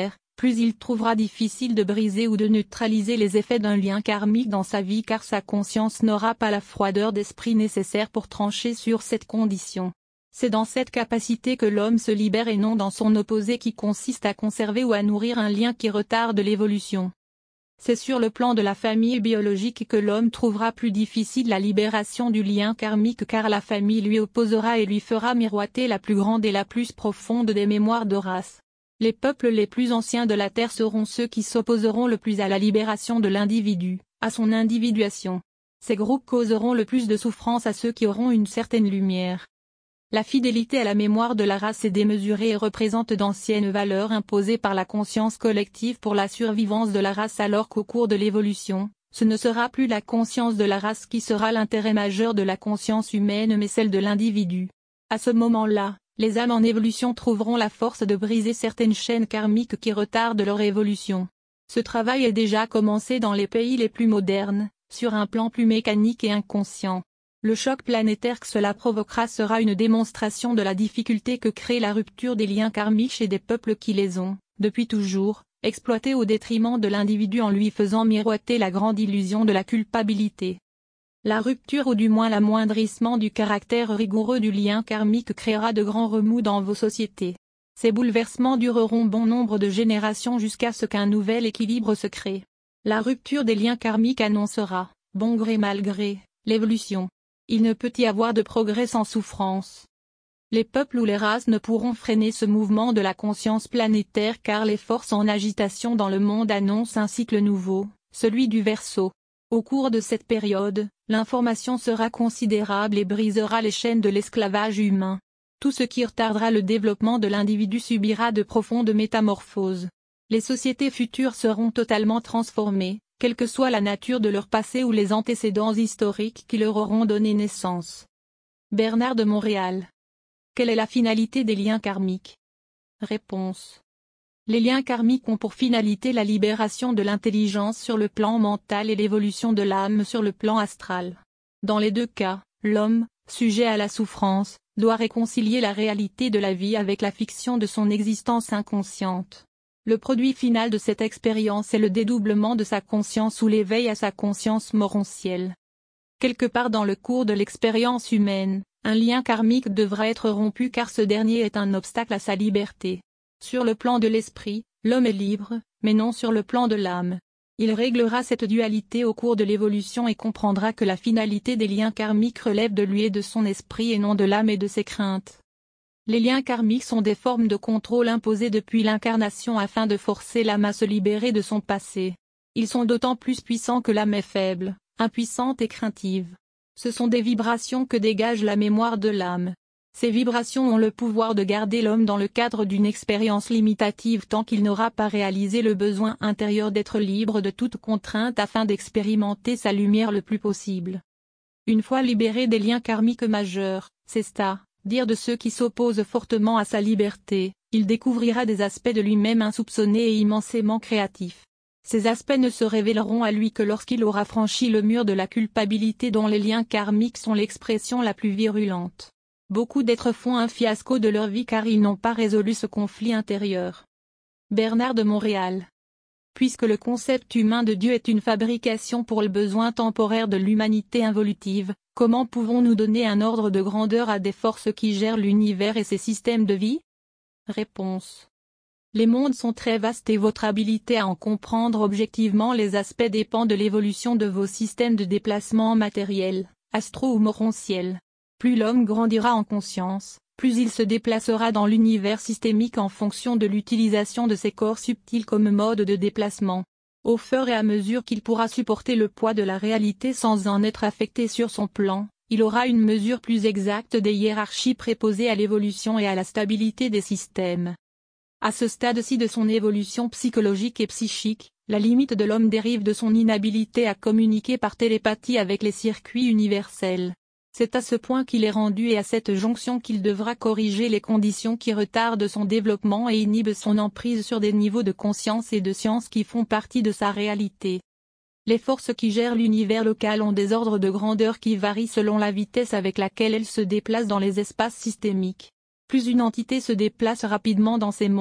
[SPEAKER 1] plus il trouvera difficile de briser ou de neutraliser les effets d'un lien karmique dans sa vie car sa conscience n'aura pas la froideur d'esprit nécessaire pour trancher sur cette condition. C'est dans cette capacité que l'homme se libère et non dans son opposé qui consiste à conserver ou à nourrir un lien qui retarde l'évolution. C'est sur le plan de la famille biologique que l'homme trouvera plus difficile la libération du lien karmique car la famille lui opposera et lui fera miroiter la plus grande et la plus profonde des mémoires de race. Les peuples les plus anciens de la Terre seront ceux qui s'opposeront le plus à la libération de l'individu, à son individuation. Ces groupes causeront le plus de souffrance à ceux qui auront une certaine lumière. La fidélité à la mémoire de la race est démesurée et représente d'anciennes valeurs imposées par la conscience collective pour la survivance de la race alors qu'au cours de l'évolution, ce ne sera plus la conscience de la race qui sera l'intérêt majeur de la conscience humaine mais celle de l'individu. À ce moment-là, les âmes en évolution trouveront la force de briser certaines chaînes karmiques qui retardent leur évolution. Ce travail est déjà commencé dans les pays les plus modernes, sur un plan plus mécanique et inconscient. Le choc planétaire que cela provoquera sera une démonstration de la difficulté que crée la rupture des liens karmiques chez des peuples qui les ont, depuis toujours, exploités au détriment de l'individu en lui faisant miroiter la grande illusion de la culpabilité. La rupture ou du moins l'amoindrissement du caractère rigoureux du lien karmique créera de grands remous dans vos sociétés. Ces bouleversements dureront bon nombre de générations jusqu'à ce qu'un nouvel équilibre se crée. La rupture des liens karmiques annoncera, bon gré mal gré, l'évolution. Il ne peut y avoir de progrès sans souffrance. Les peuples ou les races ne pourront freiner ce mouvement de la conscience planétaire car les forces en agitation dans le monde annoncent un cycle nouveau, celui du Verseau. Au cours de cette période, l'information sera considérable et brisera les chaînes de l'esclavage humain. Tout ce qui retardera le développement de l'individu subira de profondes métamorphoses. Les sociétés futures seront totalement transformées, quelle que soit la nature de leur passé ou les antécédents historiques qui leur auront donné naissance. Bernard de Montréal. Quelle est la finalité des liens karmiques? Réponse. Les liens karmiques ont pour finalité la libération de l'intelligence sur le plan mental et l'évolution de l'âme sur le plan astral. Dans les deux cas, l'homme, sujet à la souffrance, doit réconcilier la réalité de la vie avec la fiction de son existence inconsciente. Le produit final de cette expérience est le dédoublement de sa conscience ou l'éveil à sa conscience morontielle. Quelque part dans le cours de l'expérience humaine, un lien karmique devra être rompu car ce dernier est un obstacle à sa liberté. Sur le plan de l'esprit, l'homme est libre, mais non sur le plan de l'âme. Il réglera cette dualité au cours de l'évolution et comprendra que la finalité des liens karmiques relève de lui et de son esprit et non de l'âme et de ses craintes. Les liens karmiques sont des formes de contrôle imposées depuis l'incarnation afin de forcer l'âme à se libérer de son passé. Ils sont d'autant plus puissants que l'âme est faible, impuissante et craintive. Ce sont des vibrations que dégage la mémoire de l'âme. Ces vibrations ont le pouvoir de garder l'homme dans le cadre d'une expérience limitative tant qu'il n'aura pas réalisé le besoin intérieur d'être libre de toute contrainte afin d'expérimenter sa lumière le plus possible. Une fois libéré des liens karmiques majeurs, c'est-à-dire de ceux qui s'opposent fortement à sa liberté, il découvrira des aspects de lui-même insoupçonnés et immensément créatifs. Ces aspects ne se révéleront à lui que lorsqu'il aura franchi le mur de la culpabilité dont les liens karmiques sont l'expression la plus virulente. Beaucoup d'êtres font un fiasco de leur vie car ils n'ont pas résolu ce conflit intérieur. Bernard de Montréal. Puisque le concept humain de Dieu est une fabrication pour le besoin temporaire de l'humanité involutive, comment pouvons-nous donner un ordre de grandeur à des forces qui gèrent l'univers et ses systèmes de vie? Réponse. Les mondes sont très vastes et votre habilité à en comprendre objectivement les aspects dépend de l'évolution de vos systèmes de déplacement matériel, astro ou morontiel. Plus l'homme grandira en conscience, plus il se déplacera dans l'univers systémique en fonction de l'utilisation de ses corps subtils comme mode de déplacement. Au fur et à mesure qu'il pourra supporter le poids de la réalité sans en être affecté sur son plan, il aura une mesure plus exacte des hiérarchies préposées à l'évolution et à la stabilité des systèmes. À ce stade-ci de son évolution psychologique et psychique, la limite de l'homme dérive de son inhabilité à communiquer par télépathie avec les circuits universels. C'est à ce point qu'il est rendu et à cette jonction qu'il devra corriger les conditions qui retardent son développement et inhibent son emprise sur des niveaux de conscience et de science qui font partie de sa réalité. Les forces qui gèrent l'univers local ont des ordres de grandeur qui varient selon la vitesse avec laquelle elles se déplacent dans les espaces systémiques. Plus une entité se déplace rapidement dans ces mondes,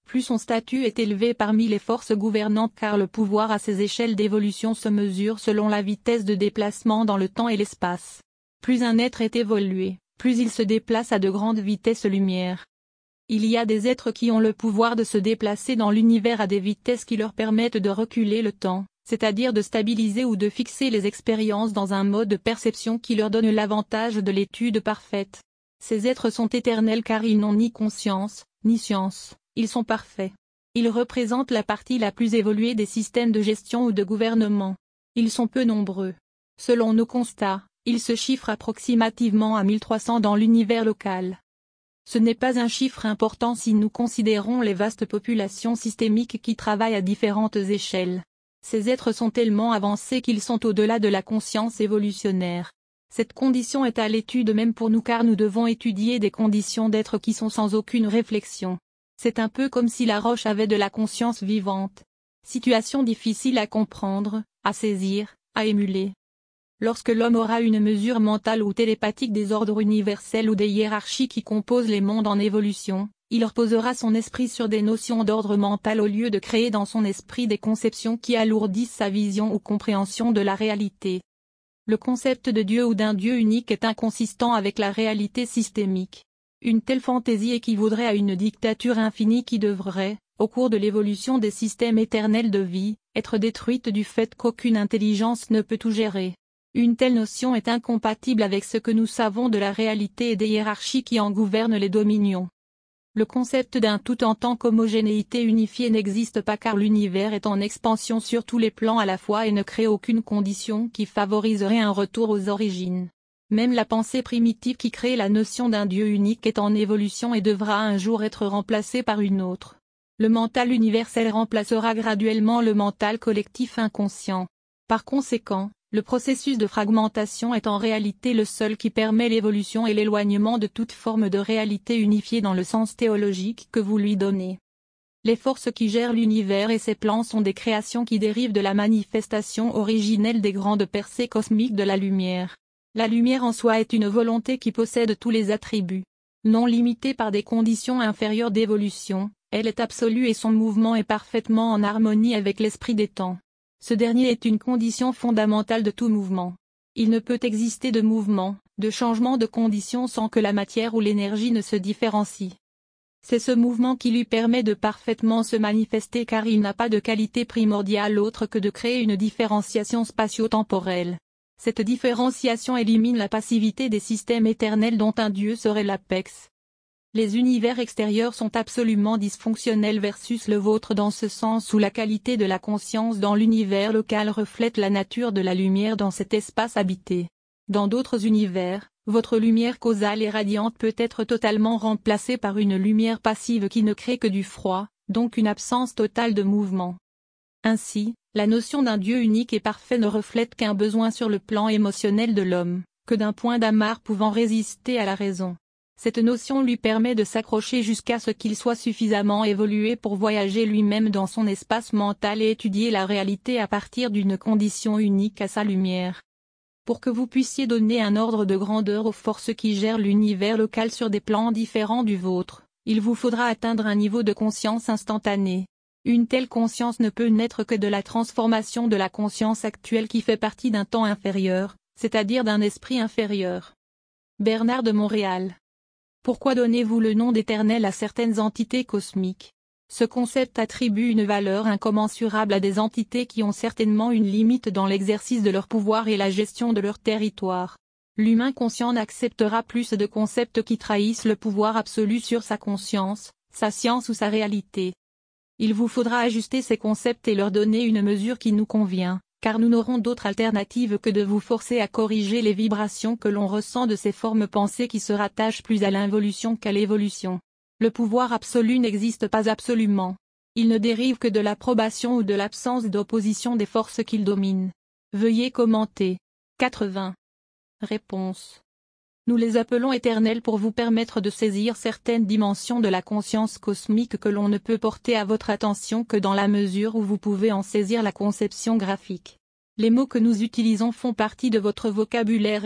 [SPEAKER 1] plus son statut est élevé parmi les forces gouvernantes car le pouvoir à ces échelles d'évolution se mesure selon la vitesse de déplacement dans le temps et l'espace. Plus un être est évolué, plus il se déplace à de grandes vitesses-lumière. Il y a des êtres qui ont le pouvoir de se déplacer dans l'univers à des vitesses qui leur permettent de reculer le temps, c'est-à-dire de stabiliser ou de fixer les expériences dans un mode de perception qui leur donne l'avantage de l'étude parfaite. Ces êtres sont éternels car ils n'ont ni conscience, ni science, ils sont parfaits. Ils représentent la partie la plus évoluée des systèmes de gestion ou de gouvernement. Ils sont peu nombreux. Selon nos constats, ils se chiffrent approximativement à 1300 dans l'univers local. Ce n'est pas un chiffre important si nous considérons les vastes populations systémiques qui travaillent à différentes échelles. Ces êtres sont tellement avancés qu'ils sont au-delà de la conscience évolutionnaire. Cette condition est à l'étude même pour nous car nous devons étudier des conditions d'être qui sont sans aucune réflexion. C'est un peu comme si la roche avait de la conscience vivante. Situation difficile à comprendre, à saisir, à émuler. Lorsque l'homme aura une mesure mentale ou télépathique des ordres universels ou des hiérarchies qui composent les mondes en évolution, il reposera son esprit sur des notions d'ordre mental au lieu de créer dans son esprit des conceptions qui alourdissent sa vision ou compréhension de la réalité. Le concept de Dieu ou d'un Dieu unique est inconsistant avec la réalité systémique. Une telle fantaisie équivaudrait à une dictature infinie qui devrait, au cours de l'évolution des systèmes éternels de vie, être détruite du fait qu'aucune intelligence ne peut tout gérer. Une telle notion est incompatible avec ce que nous savons de la réalité et des hiérarchies qui en gouvernent les dominions. Le concept d'un tout en tant qu'homogénéité unifiée n'existe pas car l'univers est en expansion sur tous les plans à la fois et ne crée aucune condition qui favoriserait un retour aux origines. Même la pensée primitive qui crée la notion d'un Dieu unique est en évolution et devra un jour être remplacée par une autre. Le mental universel remplacera graduellement le mental collectif inconscient. Par conséquent, le processus de fragmentation est en réalité le seul qui permet l'évolution et l'éloignement de toute forme de réalité unifiée dans le sens théologique que vous lui donnez. Les forces qui gèrent l'univers et ses plans sont des créations qui dérivent de la manifestation originelle des grandes percées cosmiques de la lumière. La lumière en soi est une volonté qui possède tous les attributs. Non limitée par des conditions inférieures d'évolution, elle est absolue et son mouvement est parfaitement en harmonie avec l'esprit des temps. Ce dernier est une condition fondamentale de tout mouvement. Il ne peut exister de mouvement, de changement de condition sans que la matière ou l'énergie ne se différencie. C'est ce mouvement qui lui permet de parfaitement se manifester car il n'a pas de qualité primordiale autre que de créer une différenciation spatio-temporelle. Cette différenciation élimine la passivité des systèmes éternels dont un Dieu serait l'apex. Les univers extérieurs sont absolument dysfonctionnels versus le vôtre dans ce sens où la qualité de la conscience dans l'univers local reflète la nature de la lumière dans cet espace habité. Dans d'autres univers, votre lumière causale et radiante peut être totalement remplacée par une lumière passive qui ne crée que du froid, donc une absence totale de mouvement. Ainsi, la notion d'un Dieu unique et parfait ne reflète qu'un besoin sur le plan émotionnel de l'homme, que d'un point d'amarre pouvant résister à la raison. Cette notion lui permet de s'accrocher jusqu'à ce qu'il soit suffisamment évolué pour voyager lui-même dans son espace mental et étudier la réalité à partir d'une condition unique à sa lumière. Pour que vous puissiez donner un ordre de grandeur aux forces qui gèrent l'univers local sur des plans différents du vôtre, il vous faudra atteindre un niveau de conscience instantané. Une telle conscience ne peut naître que de la transformation de la conscience actuelle qui fait partie d'un temps inférieur, c'est-à-dire d'un esprit inférieur. Bernard de Montréal. Pourquoi donnez-vous le nom d'éternel à certaines entités cosmiques? Ce concept attribue une valeur incommensurable à des entités qui ont certainement une limite dans l'exercice de leur pouvoir et la gestion de leur territoire. L'humain conscient n'acceptera plus de concepts qui trahissent le pouvoir absolu sur sa conscience, sa science ou sa réalité. Il vous faudra ajuster ces concepts et leur donner une mesure qui nous convient, car nous n'aurons d'autre alternative que de vous forcer à corriger les vibrations que l'on ressent de ces formes pensées qui se rattachent plus à l'involution qu'à l'évolution. Le pouvoir absolu n'existe pas absolument. Il ne dérive que de l'approbation ou de l'absence d'opposition des forces qu'il domine. Veuillez commenter. 80. Réponse. Nous les appelons éternels pour vous permettre de saisir certaines dimensions de la conscience cosmique que l'on ne peut porter à votre attention que dans la mesure où vous pouvez en saisir la conception graphique. Les mots que nous utilisons font partie de votre vocabulaire et,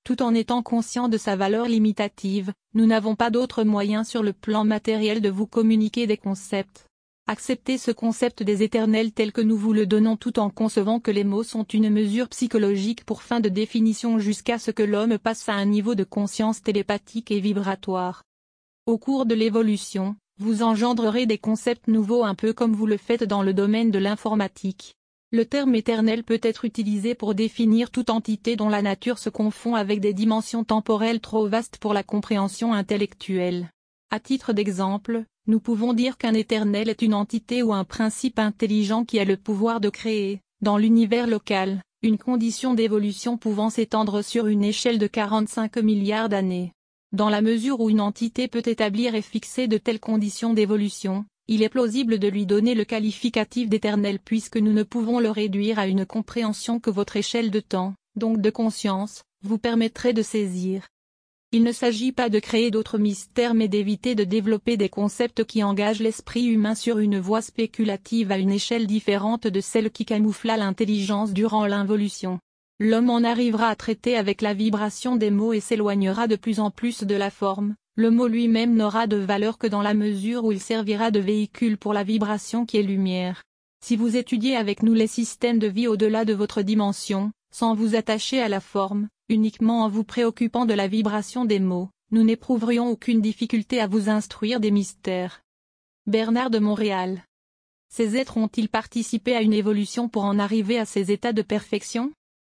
[SPEAKER 1] Tout en étant conscient de sa valeur limitative, nous n'avons pas d'autre moyen sur le plan matériel de vous communiquer des concepts. Acceptez ce concept des éternels tel que nous vous le donnons tout en concevant que les mots sont une mesure psychologique pour fin de définition jusqu'à ce que l'homme passe à un niveau de conscience télépathique et vibratoire. Au cours de l'évolution, vous engendrerez des concepts nouveaux un peu comme vous le faites dans le domaine de l'informatique. Le terme éternel peut être utilisé pour définir toute entité dont la nature se confond avec des dimensions temporelles trop vastes pour la compréhension intellectuelle. À titre d'exemple, nous pouvons dire qu'un éternel est une entité ou un principe intelligent qui a le pouvoir de créer, dans l'univers local, une condition d'évolution pouvant s'étendre sur une échelle de 45 milliards d'années. Dans la mesure où une entité peut établir et fixer de telles conditions d'évolution, il est plausible de lui donner le qualificatif d'éternel puisque nous ne pouvons le réduire à une compréhension que votre échelle de temps, donc de conscience, vous permettrait de saisir. Il ne s'agit pas de créer d'autres mystères mais d'éviter de développer des concepts qui engagent l'esprit humain sur une voie spéculative à une échelle différente de celle qui camoufla l'intelligence durant l'involution. L'homme en arrivera à traiter avec la vibration des mots et s'éloignera de plus en plus de la forme. Le mot lui-même n'aura de valeur que dans la mesure où il servira de véhicule pour la vibration qui est lumière. Si vous étudiez avec nous les systèmes de vie au-delà de votre dimension, sans vous attacher à la forme, uniquement en vous préoccupant de la vibration des mots, nous n'éprouverions aucune difficulté à vous instruire des mystères. Bernard de Montréal. Ces êtres ont-ils participé à une évolution pour en arriver à ces états de perfection?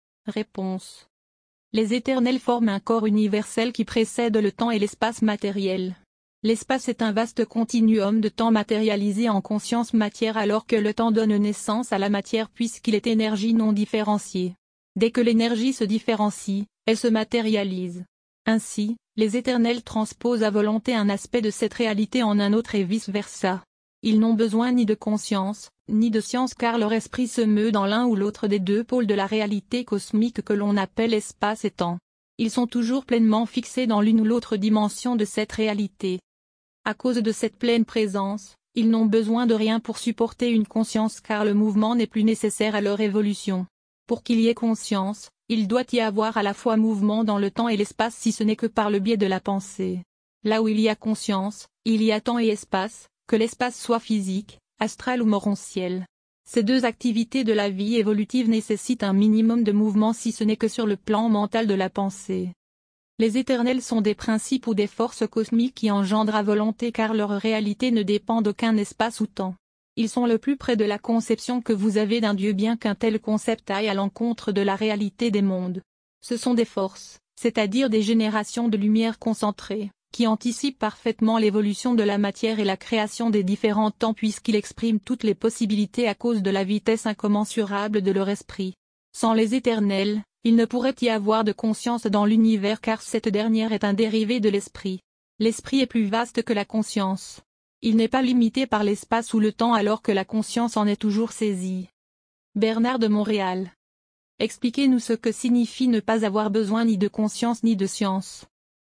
[SPEAKER 1] Réponse. Les éternels forment un corps universel qui précède le temps et l'espace matériel. L'espace est un vaste continuum de temps matérialisé en conscience matière alors que le temps donne naissance à la matière puisqu'il est énergie non différenciée. Dès que l'énergie se différencie, elle se matérialise. Ainsi, les éternels transposent à volonté un aspect de cette réalité en un autre et vice-versa. Ils n'ont besoin ni de conscience, ni de science car leur esprit se meut dans l'un ou l'autre des deux pôles de la réalité cosmique que l'on appelle espace et temps. Ils sont toujours pleinement fixés dans l'une ou l'autre dimension de cette réalité. À cause de cette pleine présence, ils n'ont besoin de rien pour supporter une conscience car le mouvement n'est plus nécessaire à leur évolution. Pour qu'il y ait conscience, il doit y avoir à la fois mouvement dans le temps et l'espace si ce n'est que par le biais de la pensée. Là où il y a conscience, il y a temps et espace, que l'espace soit physique, astral ou morontiel. Ces deux activités de la vie évolutive nécessitent un minimum de mouvement si ce n'est que sur le plan mental de la pensée. Les éternels sont des principes ou des forces cosmiques qui engendrent à volonté car leur réalité ne dépend d'aucun espace ou temps. Ils sont le plus près de la conception que vous avez d'un Dieu bien qu'un tel concept aille à l'encontre de la réalité des mondes. Ce sont des forces, c'est-à-dire des générations de lumière concentrées, qui anticipent parfaitement l'évolution de la matière et la création des différents temps puisqu'ils expriment toutes les possibilités à cause de la vitesse incommensurable de leur esprit. Sans les éternels, il ne pourrait y avoir de conscience dans l'univers car cette dernière est un dérivé de l'esprit. L'esprit est plus vaste que la conscience. Il n'est pas limité par l'espace ou le temps alors que la conscience en est toujours saisie. Bernard de Montréal. Expliquez-nous ce que signifie ne pas avoir besoin ni de conscience ni de science.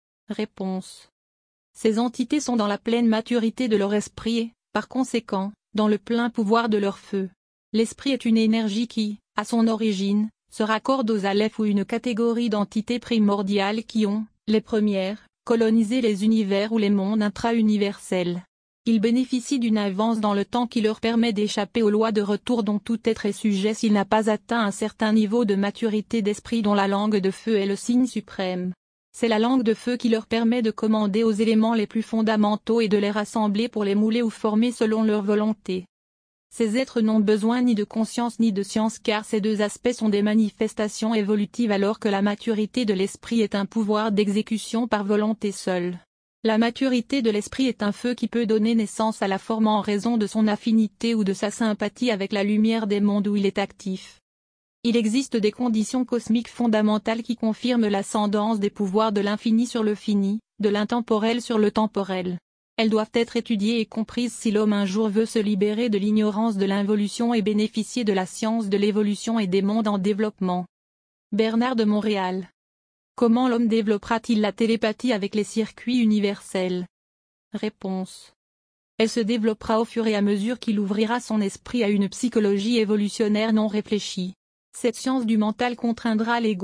[SPEAKER 1] Réponse. Ces entités sont dans la pleine maturité de leur esprit et, par conséquent, dans le plein pouvoir de leur feu. L'esprit est une énergie qui, à son origine, se raccorde aux alephes ou une catégorie d'entités primordiales qui ont, les premières, colonisé les univers ou les mondes intra-universels. Ils bénéficient d'une avance dans le temps qui leur permet d'échapper aux lois de retour dont tout être est sujet s'il n'a pas atteint un certain niveau de maturité d'esprit dont la langue de feu est le signe suprême. C'est la langue de feu qui leur permet de commander aux éléments les plus fondamentaux et de les rassembler pour les mouler ou former selon leur volonté. Ces êtres n'ont besoin ni de conscience ni de science car ces deux aspects sont des manifestations évolutives alors que la maturité de l'esprit est un pouvoir d'exécution par volonté seule. La maturité de l'esprit est un feu qui peut donner naissance à la forme en raison de son affinité ou de sa sympathie avec la lumière des mondes où il est actif. Il existe des conditions cosmiques fondamentales qui confirment l'ascendance des pouvoirs de l'infini sur le fini, de l'intemporel sur le temporel. Elles doivent être étudiées et comprises si l'homme un jour veut se libérer de l'ignorance de l'involution et bénéficier de la science de l'évolution et des mondes en développement. Bernard de Montréal. Comment l'homme développera-t-il la télépathie avec les circuits universels? Réponse. Elle se développera au fur et à mesure qu'il ouvrira son esprit à une psychologie évolutionnaire non réfléchie. Cette science du mental contraindra l'ego,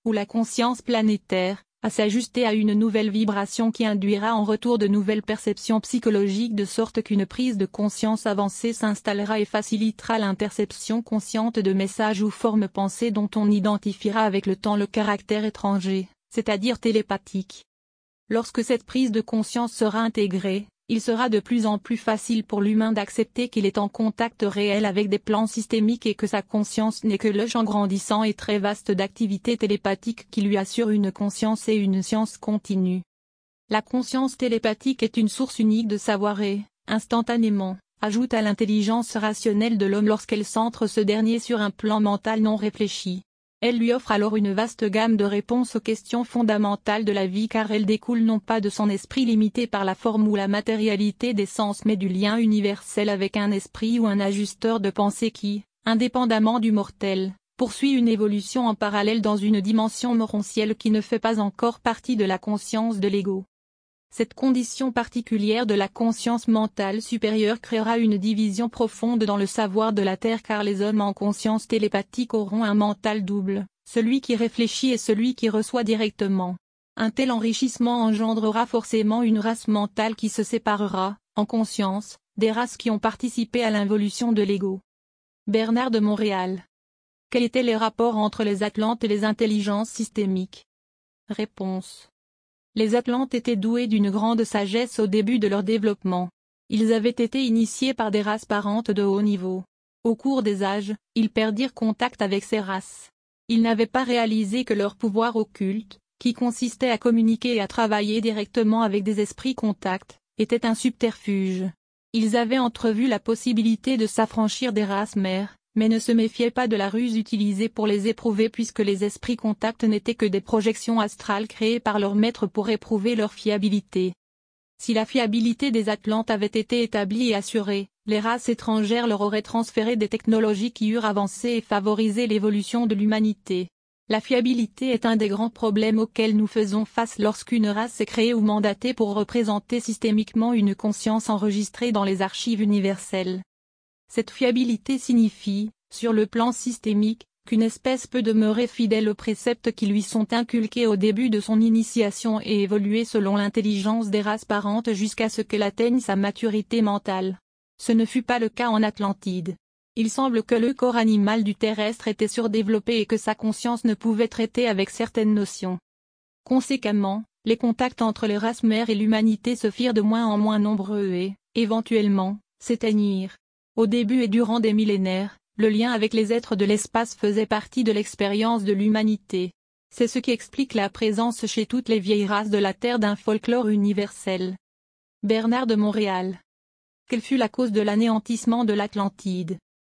[SPEAKER 1] ou la conscience planétaire, à s'ajuster à une nouvelle vibration qui induira en retour de nouvelles perceptions psychologiques de sorte qu'une prise de conscience avancée s'installera et facilitera l'interception consciente de messages ou formes pensées dont on identifiera avec le temps le caractère étranger, c'est-à-dire télépathique. Lorsque cette prise de conscience sera intégrée, il sera de plus en plus facile pour l'humain d'accepter qu'il est en contact réel avec des plans systémiques et que sa conscience n'est que le champ grandissant et très vaste d'activités télépathiques qui lui assurent une conscience et une science continue. La conscience télépathique est une source unique de savoir et, instantanément, ajoute à l'intelligence rationnelle de l'homme lorsqu'elle centre ce dernier sur un plan mental non réfléchi. Elle lui offre alors une vaste gamme de réponses aux questions fondamentales de la vie car elle découle non pas de son esprit limité par la forme ou la matérialité des sens mais du lien universel avec un esprit ou un ajusteur de pensée qui, indépendamment du mortel, poursuit une évolution en parallèle dans une dimension morontielle qui ne fait pas encore partie de la conscience de l'ego. Cette condition particulière de la conscience mentale supérieure créera une division profonde dans le savoir de la Terre car les hommes en conscience télépathique auront un mental double, celui qui réfléchit et celui qui reçoit directement. Un tel enrichissement engendrera forcément une race mentale qui se séparera, en conscience, des races qui ont participé à l'involution de l'ego. Bernard de Montréal. Quels étaient les rapports entre les Atlantes et les intelligences systémiques? Réponse. Les Atlantes étaient doués d'une grande sagesse au début de leur développement. Ils avaient été initiés par des races parentes de haut niveau. Au cours des âges, ils perdirent contact avec ces races. Ils n'avaient pas réalisé que leur pouvoir occulte, qui consistait à communiquer et à travailler directement avec des esprits contacts, était un subterfuge. Ils avaient entrevu la possibilité de s'affranchir des races mères, mais ne se méfiaient pas de la ruse utilisée pour les éprouver puisque les esprits contacts n'étaient que des projections astrales créées par leurs maîtres pour éprouver leur fiabilité. Si la fiabilité des Atlantes avait été établie et assurée, les races étrangères leur auraient transféré des technologies qui eurent avancé et favorisé l'évolution de l'humanité. La fiabilité est un des grands problèmes auxquels nous faisons face lorsqu'une race est créée ou mandatée pour représenter systémiquement une conscience enregistrée dans les archives universelles. Cette fiabilité signifie, sur le plan systémique, qu'une espèce peut demeurer fidèle aux préceptes qui lui sont inculqués au début de son initiation et évoluer selon l'intelligence des races parentes jusqu'à ce qu'elle atteigne sa maturité mentale. Ce ne fut pas le cas en Atlantide. Il semble que le corps animal du terrestre était surdéveloppé et que sa conscience ne pouvait traiter avec certaines notions. Conséquemment, les contacts entre les races mères et l'humanité se firent de moins en moins nombreux et, éventuellement, s'éteignirent. Au début et durant des millénaires, le lien avec les êtres de l'espace faisait partie de l'expérience de l'humanité. C'est ce qui explique la présence chez toutes les vieilles races de la Terre d'un folklore universel. Bernard de Montréal. Quelle fut la cause de l'anéantissement de l'Atlantide?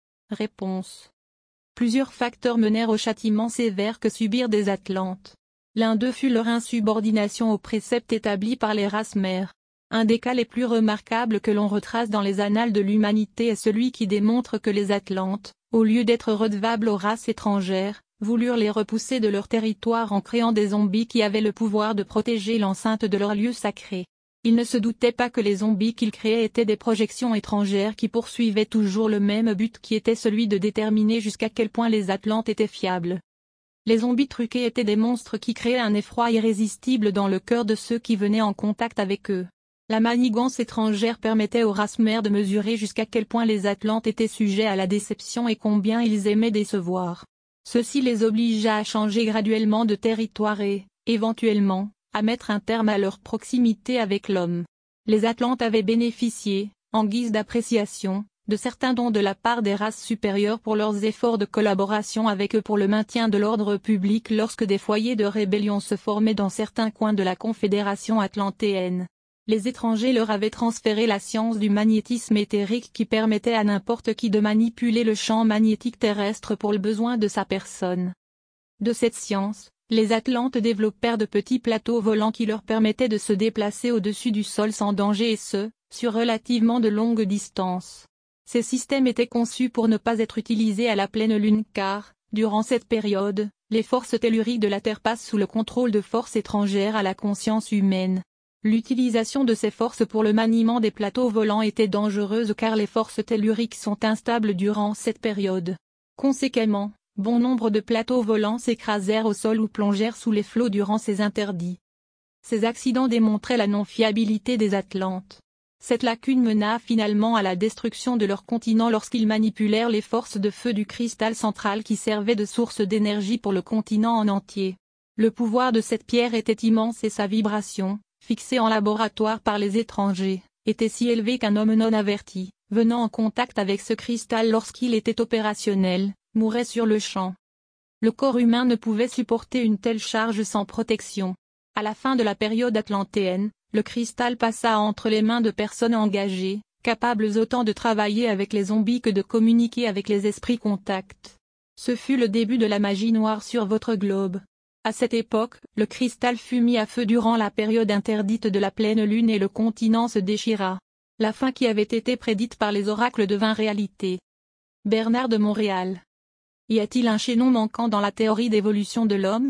[SPEAKER 1] Réponse. Plusieurs facteurs menèrent au châtiment sévère que subirent des Atlantes. L'un d'eux fut leur insubordination aux préceptes établis par les races mères. Un des cas les plus remarquables que l'on retrace dans les annales de l'humanité est celui qui démontre que les Atlantes, au lieu d'être redevables aux races étrangères, voulurent les repousser de leur territoire en créant des zombies qui avaient le pouvoir de protéger l'enceinte de leur lieu sacré. Ils ne se doutaient pas que les zombies qu'ils créaient étaient des projections étrangères qui poursuivaient toujours le même but qui était celui de déterminer jusqu'à quel point les Atlantes étaient fiables. Les zombies truqués étaient des monstres qui créaient un effroi irrésistible dans le cœur de ceux qui venaient en contact avec eux. La manigance étrangère permettait aux races mères de mesurer jusqu'à quel point les Atlantes étaient sujets à la déception et combien ils aimaient décevoir. Ceci les obligea à changer graduellement de territoire et, éventuellement, à mettre un terme à leur proximité avec l'homme. Les Atlantes avaient bénéficié, en guise d'appréciation, de certains dons de la part des races supérieures pour leurs efforts de collaboration avec eux pour le maintien de l'ordre public lorsque des foyers de rébellion se formaient dans certains coins de la Confédération atlantéenne. Les étrangers leur avaient transféré la science du magnétisme éthérique qui permettait à n'importe qui de manipuler le champ magnétique terrestre pour le besoin de sa personne. De cette science, les Atlantes développèrent de petits plateaux volants qui leur permettaient de se déplacer au-dessus du sol sans danger et ce, sur relativement de longues distances. Ces systèmes étaient conçus pour ne pas être utilisés à la pleine lune car, durant cette période, les forces telluriques de la Terre passent sous le contrôle de forces étrangères à la conscience humaine. L'utilisation de ces forces pour le maniement des plateaux volants était dangereuse car les forces telluriques sont instables durant cette période. Conséquemment, Bon nombre de plateaux volants s'écrasèrent au sol ou plongèrent sous les flots durant ces interdits. Ces accidents démontraient la non-fiabilité des Atlantes. Cette lacune mena finalement à la destruction de leur continent lorsqu'ils manipulèrent les forces de feu du cristal central qui servait de source d'énergie pour le continent en entier. Le pouvoir de cette pierre était immense et sa vibration, fixée en laboratoire par les étrangers, était si élevée qu'un homme non averti, venant en contact avec ce cristal lorsqu'il était opérationnel, mourait sur le champ. Le corps humain ne pouvait supporter une telle charge sans protection. À la fin de la période atlantéenne, le cristal passa entre les mains de personnes engagées, capables autant de travailler avec les zombies que de communiquer avec les esprits contacts. Ce fut le début de la magie noire sur votre globe. À cette époque, le cristal fut mis à feu durant la période interdite de la pleine lune et le continent se déchira. La fin qui avait été prédite par les oracles devint réalité. Bernard de Montréal. Y a-t-il un chaînon manquant dans la théorie d'évolution de l'homme?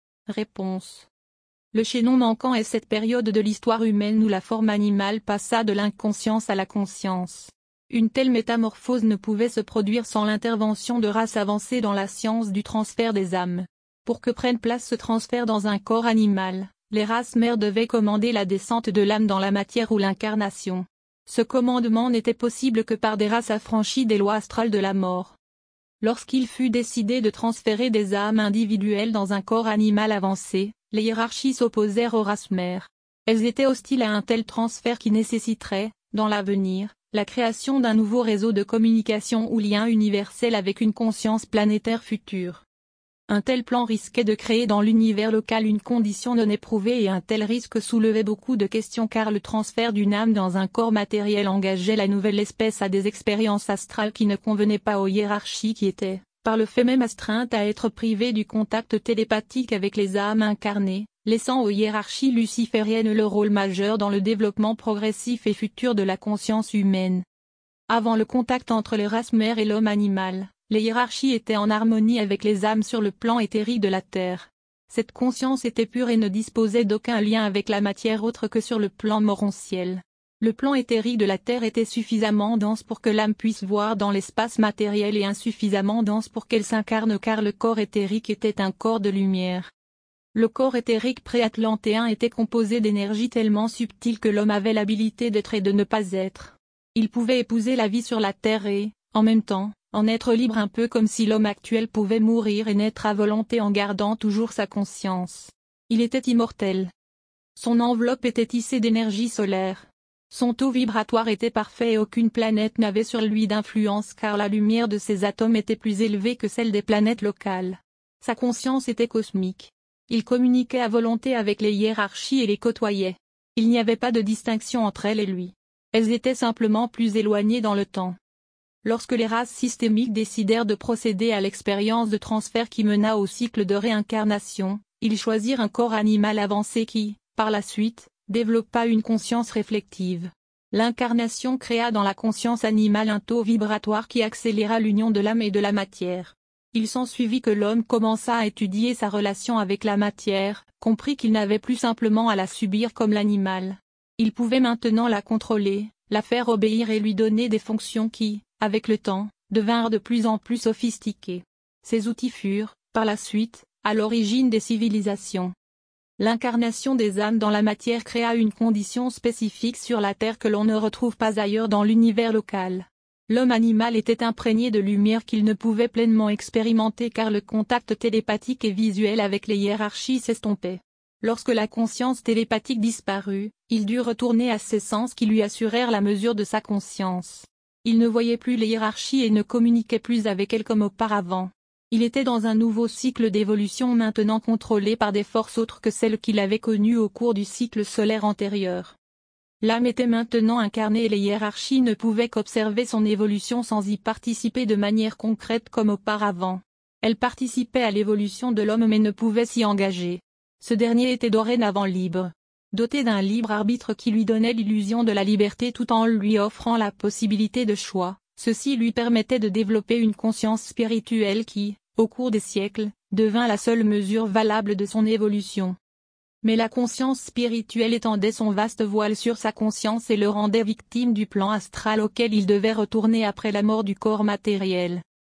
[SPEAKER 1] Réponse. Le chaînon manquant est cette période de l'histoire humaine où la forme animale passa de l'inconscience à la conscience. Une telle métamorphose ne pouvait se produire sans l'intervention de races avancées dans la science du transfert des âmes. Pour que prenne place ce transfert dans un corps animal, les races mères devaient commander la descente de l'âme dans la matière ou l'incarnation. Ce commandement n'était possible que par des races affranchies des lois astrales de la mort. Lorsqu'il fut décidé de transférer des âmes individuelles dans un corps animal avancé, les hiérarchies s'opposèrent aux races mères. Elles étaient hostiles à un tel transfert qui nécessiterait, dans l'avenir, la création d'un nouveau réseau de communication ou lien universel avec une conscience planétaire future. Un tel plan risquait de créer dans l'univers local une condition non éprouvée et un tel risque soulevait beaucoup de questions car le transfert d'une âme dans un corps matériel engageait la nouvelle espèce à des expériences astrales qui ne convenaient pas aux hiérarchies qui étaient, par le fait même astreintes à être privées du contact télépathique avec les âmes incarnées, laissant aux hiérarchies lucifériennes le rôle majeur dans le développement progressif et futur de la conscience humaine. Avant le contact entre les races mères et l'homme animal, les hiérarchies étaient en harmonie avec les âmes sur le plan éthérique de la Terre. Cette conscience était pure et ne disposait d'aucun lien avec la matière autre que sur le plan morontiel. Le plan éthérique de la Terre était suffisamment dense pour que l'âme puisse voir dans l'espace matériel et insuffisamment dense pour qu'elle s'incarne car le corps éthérique était un corps de lumière. Le corps éthérique préatlantéen était composé d'énergie tellement subtile que l'homme avait l'habilité d'être et de ne pas être. Il pouvait épouser la vie sur la Terre et, en même temps, en être libre un peu comme si l'homme actuel pouvait mourir et naître à volonté en gardant toujours sa conscience. Il était immortel. Son enveloppe était tissée d'énergie solaire. Son taux vibratoire était parfait et aucune planète n'avait sur lui d'influence car la lumière de ses atomes était plus élevée que celle des planètes locales. Sa conscience était cosmique. Il communiquait à volonté avec les hiérarchies et les côtoyait. Il n'y avait pas de distinction entre elles et lui. Elles étaient simplement plus éloignées dans le temps. Lorsque les races systémiques décidèrent de procéder à l'expérience de transfert qui mena au cycle de réincarnation, ils choisirent un corps animal avancé qui, par la suite, développa une conscience réflective. L'incarnation créa dans la conscience animale un taux vibratoire qui accéléra l'union de l'âme et de la matière. Il s'ensuivit que l'homme commença à étudier sa relation avec la matière, comprit qu'il n'avait plus simplement à la subir comme l'animal. Il pouvait maintenant la contrôler, la faire obéir et lui donner des fonctions qui, avec le temps, devinrent de plus en plus sophistiquées. Ces outils furent, par la suite, à l'origine des civilisations. L'incarnation des âmes dans la matière créa une condition spécifique sur la Terre que l'on ne retrouve pas ailleurs dans l'univers local. L'homme animal était imprégné de lumière qu'il ne pouvait pleinement expérimenter car le contact télépathique et visuel avec les hiérarchies s'estompait. Lorsque la conscience télépathique disparut, il dut retourner à ses sens qui lui assurèrent la mesure de sa conscience. Il ne voyait plus les hiérarchies et ne communiquait plus avec elles comme auparavant. Il était dans un nouveau cycle d'évolution maintenant contrôlé par des forces autres que celles qu'il avait connues au cours du cycle solaire antérieur. L'âme était maintenant incarnée et les hiérarchies ne pouvaient qu'observer son évolution sans y participer de manière concrète comme auparavant. Elles participaient à l'évolution de l'homme mais ne pouvaient s'y engager. Ce dernier était dorénavant libre. Doté d'un libre arbitre qui lui donnait l'illusion de la liberté tout en lui offrant la possibilité de choix, ceci lui permettait de développer une conscience spirituelle qui, au cours des siècles, devint la seule mesure valable de son évolution. Mais la conscience spirituelle étendait son vaste voile sur sa conscience et le rendait victime du plan astral auquel il devait retourner après la mort du corps matériel.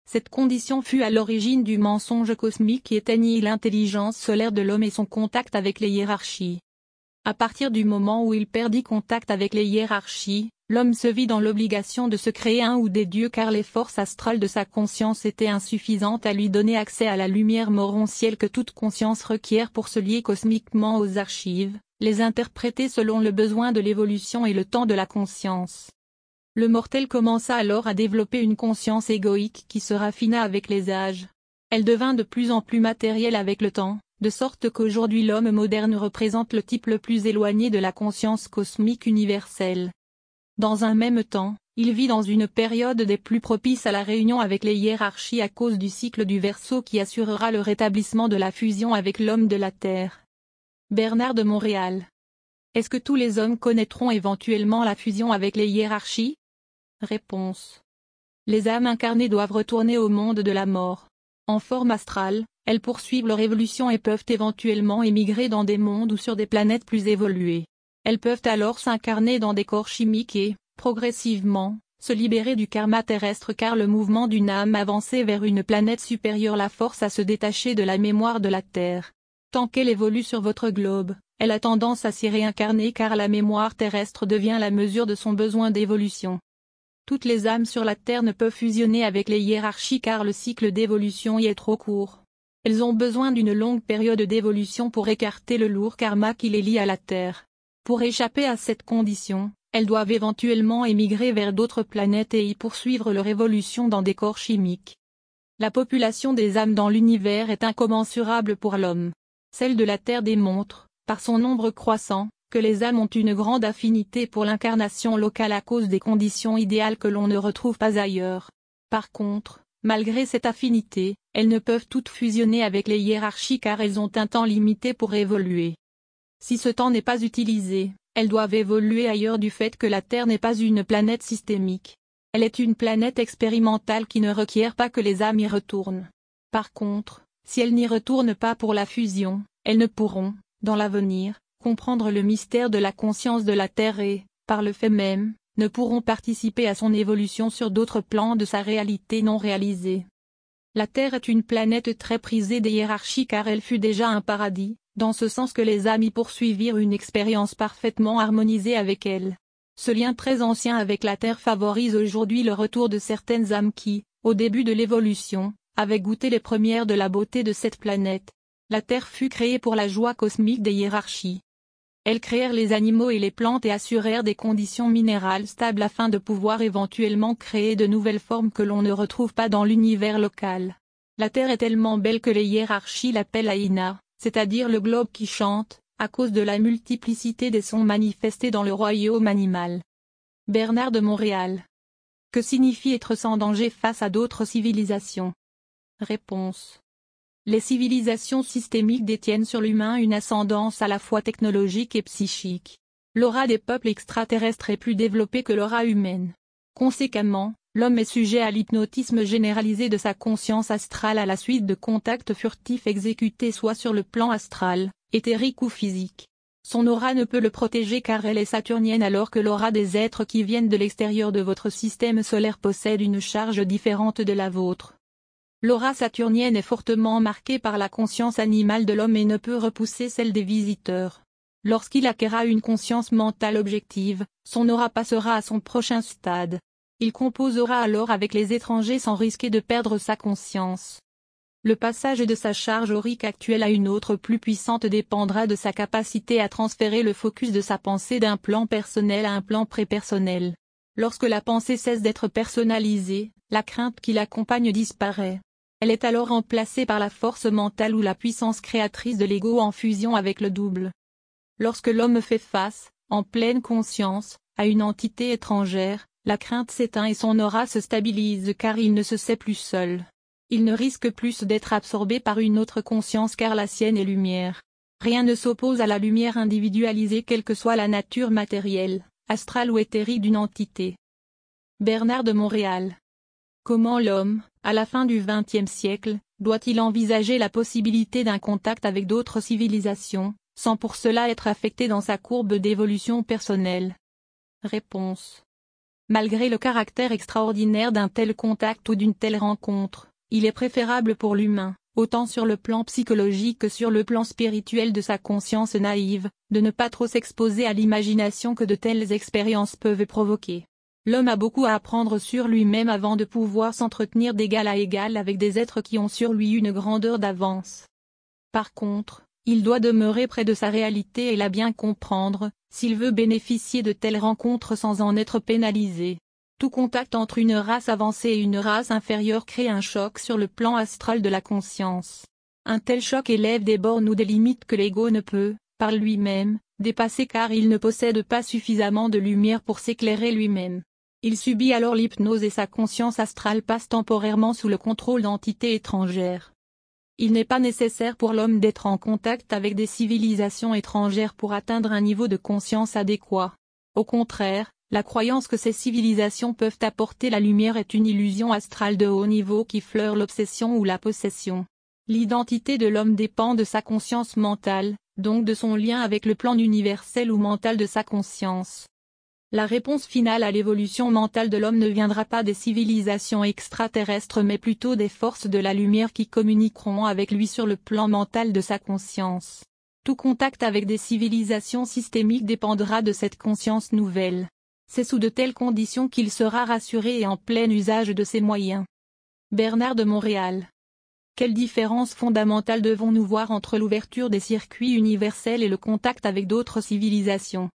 [SPEAKER 1] Cette condition fut à l'origine du mensonge cosmique qui éteignit l'intelligence solaire de l'homme et son contact avec les hiérarchies. À partir du moment où il perdit contact avec les hiérarchies, l'homme se vit dans l'obligation de se créer un ou des dieux car les forces astrales de sa conscience étaient insuffisantes à lui donner accès à la lumière morontielle que toute conscience requiert pour se lier cosmiquement aux archives, les interpréter selon le besoin de l'évolution et le temps de la conscience. Le mortel commença alors à développer une conscience égoïque qui se raffina avec les âges. Elle devint de plus en plus matérielle avec le temps, de sorte qu'aujourd'hui l'homme moderne représente le type le plus éloigné de la conscience cosmique universelle. Dans un même temps, il vit dans une période des plus propices à la réunion avec les hiérarchies à cause du cycle du Verseau qui assurera le rétablissement de la fusion avec l'homme de la Terre. Bernard de Montréal. Est-ce que tous les hommes connaîtront éventuellement la fusion avec les hiérarchies? Réponse. Les âmes incarnées doivent retourner au monde de la mort. En forme astrale, elles poursuivent leur évolution et peuvent éventuellement émigrer dans des mondes ou sur des planètes plus évoluées. Elles peuvent alors s'incarner dans des corps chimiques et, progressivement, se libérer du karma terrestre car le mouvement d'une âme avancée vers une planète supérieure la force à se détacher de la mémoire de la Terre. Tant qu'elle évolue sur votre globe, elle a tendance à s'y réincarner car la mémoire terrestre devient la mesure de son besoin d'évolution. Toutes les âmes sur la Terre ne peuvent fusionner avec les hiérarchies car le cycle d'évolution y est trop court. Elles ont besoin d'une longue période d'évolution pour écarter le lourd karma qui les lie à la Terre. Pour échapper à cette condition, elles doivent éventuellement émigrer vers d'autres planètes et y poursuivre leur évolution dans des corps chimiques. La population des âmes dans l'univers est incommensurable pour l'homme. Celle de la Terre démontre, par son nombre croissant, que les âmes ont une grande affinité pour l'incarnation locale à cause des conditions idéales que l'on ne retrouve pas ailleurs. Par contre, malgré cette affinité, elles ne peuvent toutes fusionner avec les hiérarchies car elles ont un temps limité pour évoluer. Si ce temps n'est pas utilisé, elles doivent évoluer ailleurs du fait que la Terre n'est pas une planète systémique. Elle est une planète expérimentale qui ne requiert pas que les âmes y retournent. Par contre, si elles n'y retournent pas pour la fusion, elles ne pourront, dans l'avenir, comprendre le mystère de la conscience de la Terre et, par le fait même, ne pourront participer à son évolution sur d'autres plans de sa réalité non réalisée. La Terre est une planète très prisée des hiérarchies car elle fut déjà un paradis, dans ce sens que les âmes y poursuivirent une expérience parfaitement harmonisée avec elle. Ce lien très ancien avec la Terre favorise aujourd'hui le retour de certaines âmes qui, au début de l'évolution, avaient goûté les premières de la beauté de cette planète. La Terre fut créée pour la joie cosmique des hiérarchies. Elles créèrent les animaux et les plantes et assurèrent des conditions minérales stables afin de pouvoir éventuellement créer de nouvelles formes que l'on ne retrouve pas dans l'univers local. La Terre est tellement belle que les hiérarchies l'appellent Aïna, c'est-à-dire le globe qui chante, à cause de la multiplicité des sons manifestés dans le royaume animal. Bernard de Montréal. Que signifie être sans danger face à d'autres civilisations? Réponse. Les civilisations systémiques détiennent sur l'humain une ascendance à la fois technologique et psychique. L'aura des peuples extraterrestres est plus développée que l'aura humaine. Conséquemment, l'homme est sujet à l'hypnotisme généralisé de sa conscience astrale à la suite de contacts furtifs exécutés soit sur le plan astral, éthérique ou physique. Son aura ne peut le protéger car elle est saturnienne alors que l'aura des êtres qui viennent de l'extérieur de votre système solaire possède une charge différente de la vôtre. L'aura saturnienne est fortement marquée par la conscience animale de l'homme et ne peut repousser celle des visiteurs. Lorsqu'il acquérera une conscience mentale objective, son aura passera à son prochain stade. Il composera alors avec les étrangers sans risquer de perdre sa conscience. Le passage de sa charge aurique actuelle à une autre plus puissante dépendra de sa capacité à transférer le focus de sa pensée d'un plan personnel à un plan prépersonnel. Lorsque la pensée cesse d'être personnalisée, la crainte qui l'accompagne disparaît. Elle est alors remplacée par la force mentale ou la puissance créatrice de l'ego en fusion avec le double. Lorsque l'homme fait face, en pleine conscience, à une entité étrangère, la crainte s'éteint et son aura se stabilise car il ne se sait plus seul. Il ne risque plus d'être absorbé par une autre conscience car la sienne est lumière. Rien ne s'oppose à la lumière individualisée quelle que soit la nature matérielle, astrale ou éthérique d'une entité. Bernard de Montréal. Comment l'homme, à la fin du XXe siècle, doit-il envisager la possibilité d'un contact avec d'autres civilisations, sans pour cela être affecté dans sa courbe d'évolution personnelle? Réponse. Malgré le caractère extraordinaire d'un tel contact ou d'une telle rencontre, il est préférable pour l'humain, autant sur le plan psychologique que sur le plan spirituel de sa conscience naïve, de ne pas trop s'exposer à l'imagination que de telles expériences peuvent provoquer. L'homme a beaucoup à apprendre sur lui-même avant de pouvoir s'entretenir d'égal à égal avec des êtres qui ont sur lui une grandeur d'avance. Par contre, il doit demeurer près de sa réalité et la bien comprendre, s'il veut bénéficier de telles rencontres sans en être pénalisé. Tout contact entre une race avancée et une race inférieure crée un choc sur le plan astral de la conscience. Un tel choc élève des bornes ou des limites que l'ego ne peut, par lui-même, dépasser car il ne possède pas suffisamment de lumière pour s'éclairer lui-même. Il subit alors l'hypnose et sa conscience astrale passe temporairement sous le contrôle d'entités étrangères. Il n'est pas nécessaire pour l'homme d'être en contact avec des civilisations étrangères pour atteindre un niveau de conscience adéquat. Au contraire, la croyance que ces civilisations peuvent apporter la lumière est une illusion astrale de haut niveau qui fleure l'obsession ou la possession. L'identité de l'homme dépend de sa conscience mentale, donc de son lien avec le plan universel ou mental de sa conscience. La réponse finale à l'évolution mentale de l'homme ne viendra pas des civilisations extraterrestres mais plutôt des forces de la lumière qui communiqueront avec lui sur le plan mental de sa conscience. Tout contact avec des civilisations systémiques dépendra de cette conscience nouvelle. C'est sous de telles conditions qu'il sera rassuré et en plein usage de ses moyens. Bernard de Montréal. Quelle différence fondamentale devons-nous voir entre l'ouverture des circuits universels et le contact avec d'autres civilisations?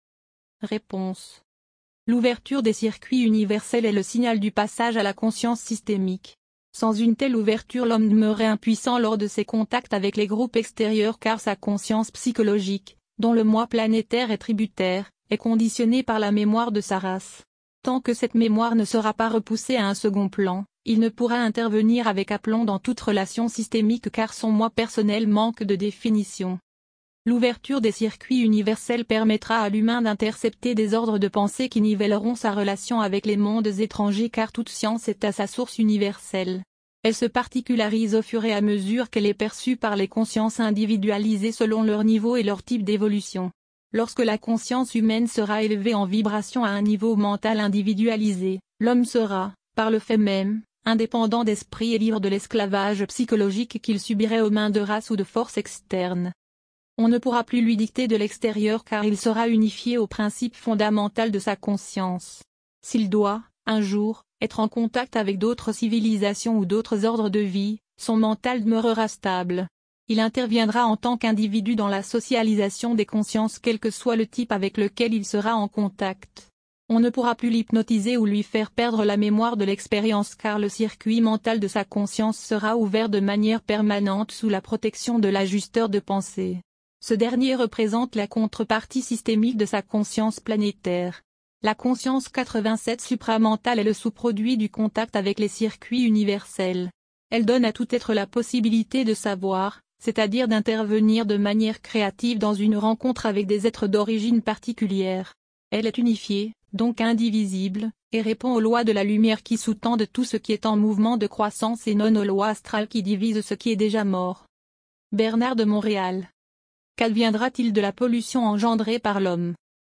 [SPEAKER 1] Réponse. L'ouverture des circuits universels est le signal du passage à la conscience systémique. Sans une telle ouverture, l'homme demeurait impuissant lors de ses contacts avec les groupes extérieurs car sa conscience psychologique, dont le moi planétaire est tributaire, est conditionnée par la mémoire de sa race. Tant que cette mémoire ne sera pas repoussée à un second plan, il ne pourra intervenir avec aplomb dans toute relation systémique car son moi personnel manque de définition. L'ouverture des circuits universels permettra à l'humain d'intercepter des ordres de pensée qui nivelleront sa relation avec les mondes étrangers car toute science est à sa source universelle. Elle se particularise au fur et à mesure qu'elle est perçue par les consciences individualisées selon leur niveau et leur type d'évolution. Lorsque la conscience humaine sera élevée en vibration à un niveau mental individualisé, l'homme sera, par le fait même, indépendant d'esprit et libre de l'esclavage psychologique qu'il subirait aux mains de races ou de forces externes. On ne pourra plus lui dicter de l'extérieur car il sera unifié au principe fondamental de sa conscience. S'il doit, un jour, être en contact avec d'autres civilisations ou d'autres ordres de vie, son mental demeurera stable. Il interviendra en tant qu'individu dans la socialisation des consciences quel que soit le type avec lequel il sera en contact. On ne pourra plus l'hypnotiser ou lui faire perdre la mémoire de l'expérience car le circuit mental de sa conscience sera ouvert de manière permanente sous la protection de l'ajusteur de pensée. Ce dernier représente la contrepartie systémique de sa conscience planétaire. La conscience 87 supramentale est le sous-produit du contact avec les circuits universels. Elle donne à tout être la possibilité de savoir, c'est-à-dire d'intervenir de manière créative dans une rencontre avec des êtres d'origine particulière. Elle est unifiée, donc indivisible, et répond aux lois de la lumière qui sous-tendent tout ce qui est en mouvement de croissance et non aux lois astrales qui divisent ce qui est déjà mort. Bernard de Montréal. Qu'adviendra-t-il de la pollution engendrée par l'homme?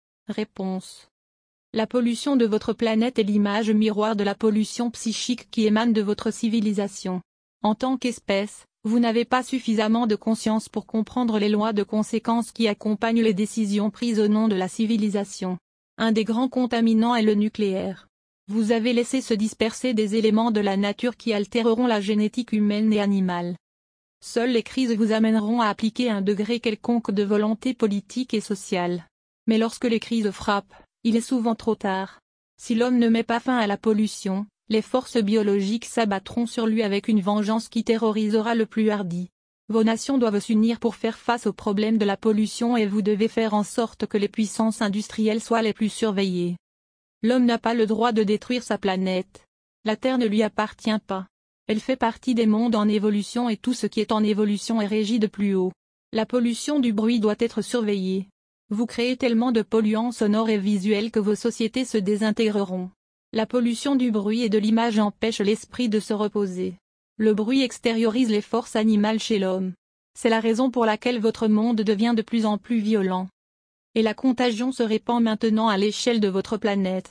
[SPEAKER 1] Réponse. La pollution de votre planète est l'image miroir de la pollution psychique qui émane de votre civilisation. En tant qu'espèce, vous n'avez pas suffisamment de conscience pour comprendre les lois de conséquences qui accompagnent les décisions prises au nom de la civilisation. Un des grands contaminants est le nucléaire. Vous avez laissé se disperser des éléments de la nature qui altéreront la génétique humaine et animale. Seules les crises vous amèneront à appliquer un degré quelconque de volonté politique et sociale. Mais lorsque les crises frappent, il est souvent trop tard. Si l'homme ne met pas fin à la pollution, les forces biologiques s'abattront sur lui avec une vengeance qui terrorisera le plus hardi. Vos nations doivent s'unir pour faire face au problème de la pollution et vous devez faire en sorte que les puissances industrielles soient les plus surveillées. L'homme n'a pas le droit de détruire sa planète. La Terre ne lui appartient pas. Elle fait partie des mondes en évolution et tout ce qui est en évolution est régi de plus haut. La pollution du bruit doit être surveillée. Vous créez tellement de polluants sonores et visuels que vos sociétés se désintégreront. La pollution du bruit et de l'image empêche l'esprit de se reposer. Le bruit extériorise les forces animales chez l'homme. C'est la raison pour laquelle votre monde devient de plus en plus violent. Et la contagion se répand maintenant à l'échelle de votre planète.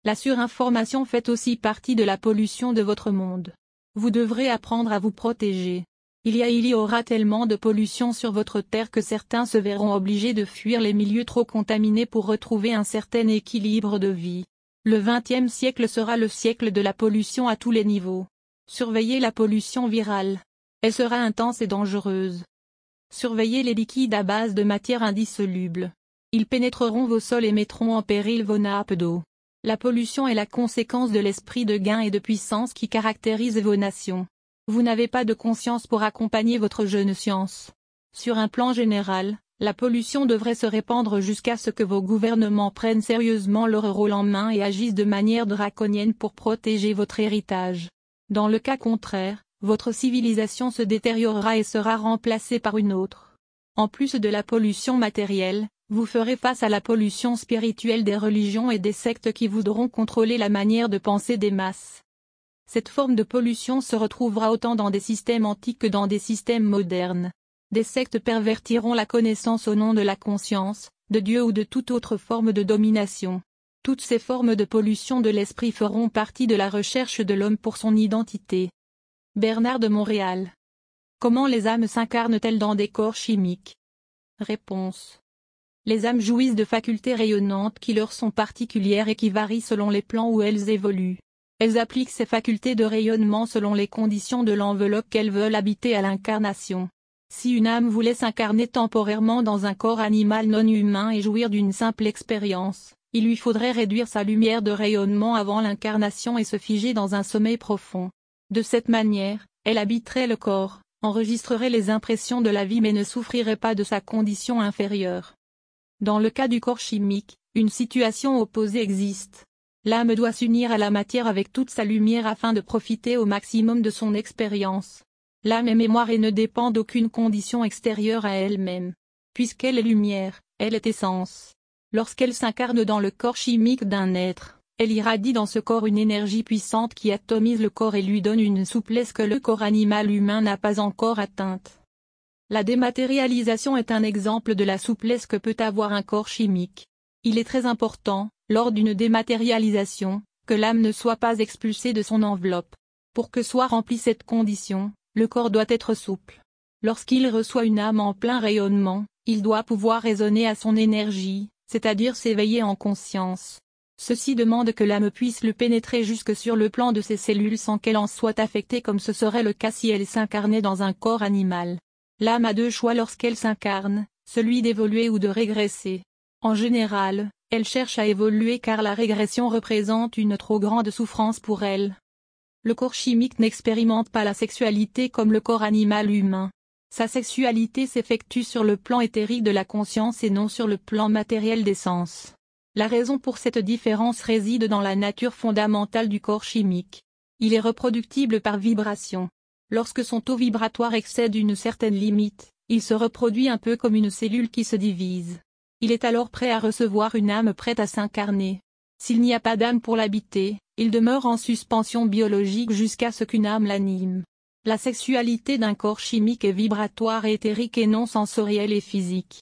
[SPEAKER 1] La surinformation fait aussi partie de la pollution de votre monde. Vous devrez apprendre à vous protéger. Il y aura tellement de pollution sur votre terre que certains se verront obligés de fuir les milieux trop contaminés pour retrouver un certain équilibre de vie. Le XXe siècle sera le siècle de la pollution à tous les niveaux. Surveillez la pollution virale. Elle sera intense et dangereuse. Surveillez les liquides à base de matières indissolubles. Ils pénétreront vos sols et mettront en péril vos nappes d'eau. La pollution est la conséquence de l'esprit de gain et de puissance qui caractérise vos nations. Vous n'avez pas de conscience pour accompagner votre jeune science. Sur un plan général, la pollution devrait se répandre jusqu'à ce que vos gouvernements prennent sérieusement leur rôle en main et agissent de manière draconienne pour protéger votre héritage. Dans le cas contraire, votre civilisation se détériorera et sera remplacée par une autre. En plus de la pollution matérielle, vous ferez face à la pollution spirituelle des religions et des sectes qui voudront contrôler la manière de penser des masses. Cette forme de pollution se retrouvera autant dans des systèmes antiques que dans des systèmes modernes. Des sectes pervertiront la connaissance au nom de la conscience, de Dieu ou de toute autre forme de domination. Toutes ces formes de pollution de l'esprit feront partie de la recherche de l'homme pour son identité. Bernard de Montréal. Comment les âmes s'incarnent-elles dans des corps chimiques? Réponse. Les âmes jouissent de facultés rayonnantes qui leur sont particulières et qui varient selon les plans où elles évoluent. Elles appliquent ces facultés de rayonnement selon les conditions de l'enveloppe qu'elles veulent habiter à l'incarnation. Si une âme voulait s'incarner temporairement dans un corps animal non humain et jouir d'une simple expérience, il lui faudrait réduire sa lumière de rayonnement avant l'incarnation et se figer dans un sommeil profond. De cette manière, elle habiterait le corps, enregistrerait les impressions de la vie mais ne souffrirait pas de sa condition inférieure. Dans le cas du corps chimique, une situation opposée existe. L'âme doit s'unir à la matière avec toute sa lumière afin de profiter au maximum de son expérience. L'âme est mémoire et ne dépend d'aucune condition extérieure à elle-même. Puisqu'elle est lumière, elle est essence. Lorsqu'elle s'incarne dans le corps chimique d'un être, elle irradie dans ce corps une énergie puissante qui atomise le corps et lui donne une souplesse que le corps animal humain n'a pas encore atteinte. La dématérialisation est un exemple de la souplesse que peut avoir un corps chimique. Il est très important, lors d'une dématérialisation, que l'âme ne soit pas expulsée de son enveloppe. Pour que soit remplie cette condition, le corps doit être souple. Lorsqu'il reçoit une âme en plein rayonnement, il doit pouvoir raisonner à son énergie, c'est-à-dire s'éveiller en conscience. Ceci demande que l'âme puisse le pénétrer jusque sur le plan de ses cellules sans qu'elle en soit affectée comme ce serait le cas si elle s'incarnait dans un corps animal. L'âme a deux choix lorsqu'elle s'incarne, celui d'évoluer ou de régresser. En général, elle cherche à évoluer car la régression représente une trop grande souffrance pour elle. Le corps chimique n'expérimente pas la sexualité comme le corps animal humain. Sa sexualité s'effectue sur le plan éthérique de la conscience et non sur le plan matériel des sens. La raison pour cette différence réside dans la nature fondamentale du corps chimique. Il est reproductible par vibration. Lorsque son taux vibratoire excède une certaine limite, il se reproduit un peu comme une cellule qui se divise. Il est alors prêt à recevoir une âme prête à s'incarner. S'il n'y a pas d'âme pour l'habiter, il demeure en suspension biologique jusqu'à ce qu'une âme l'anime. La sexualité d'un corps chimique est vibratoire et éthérique et non sensorielle et physique.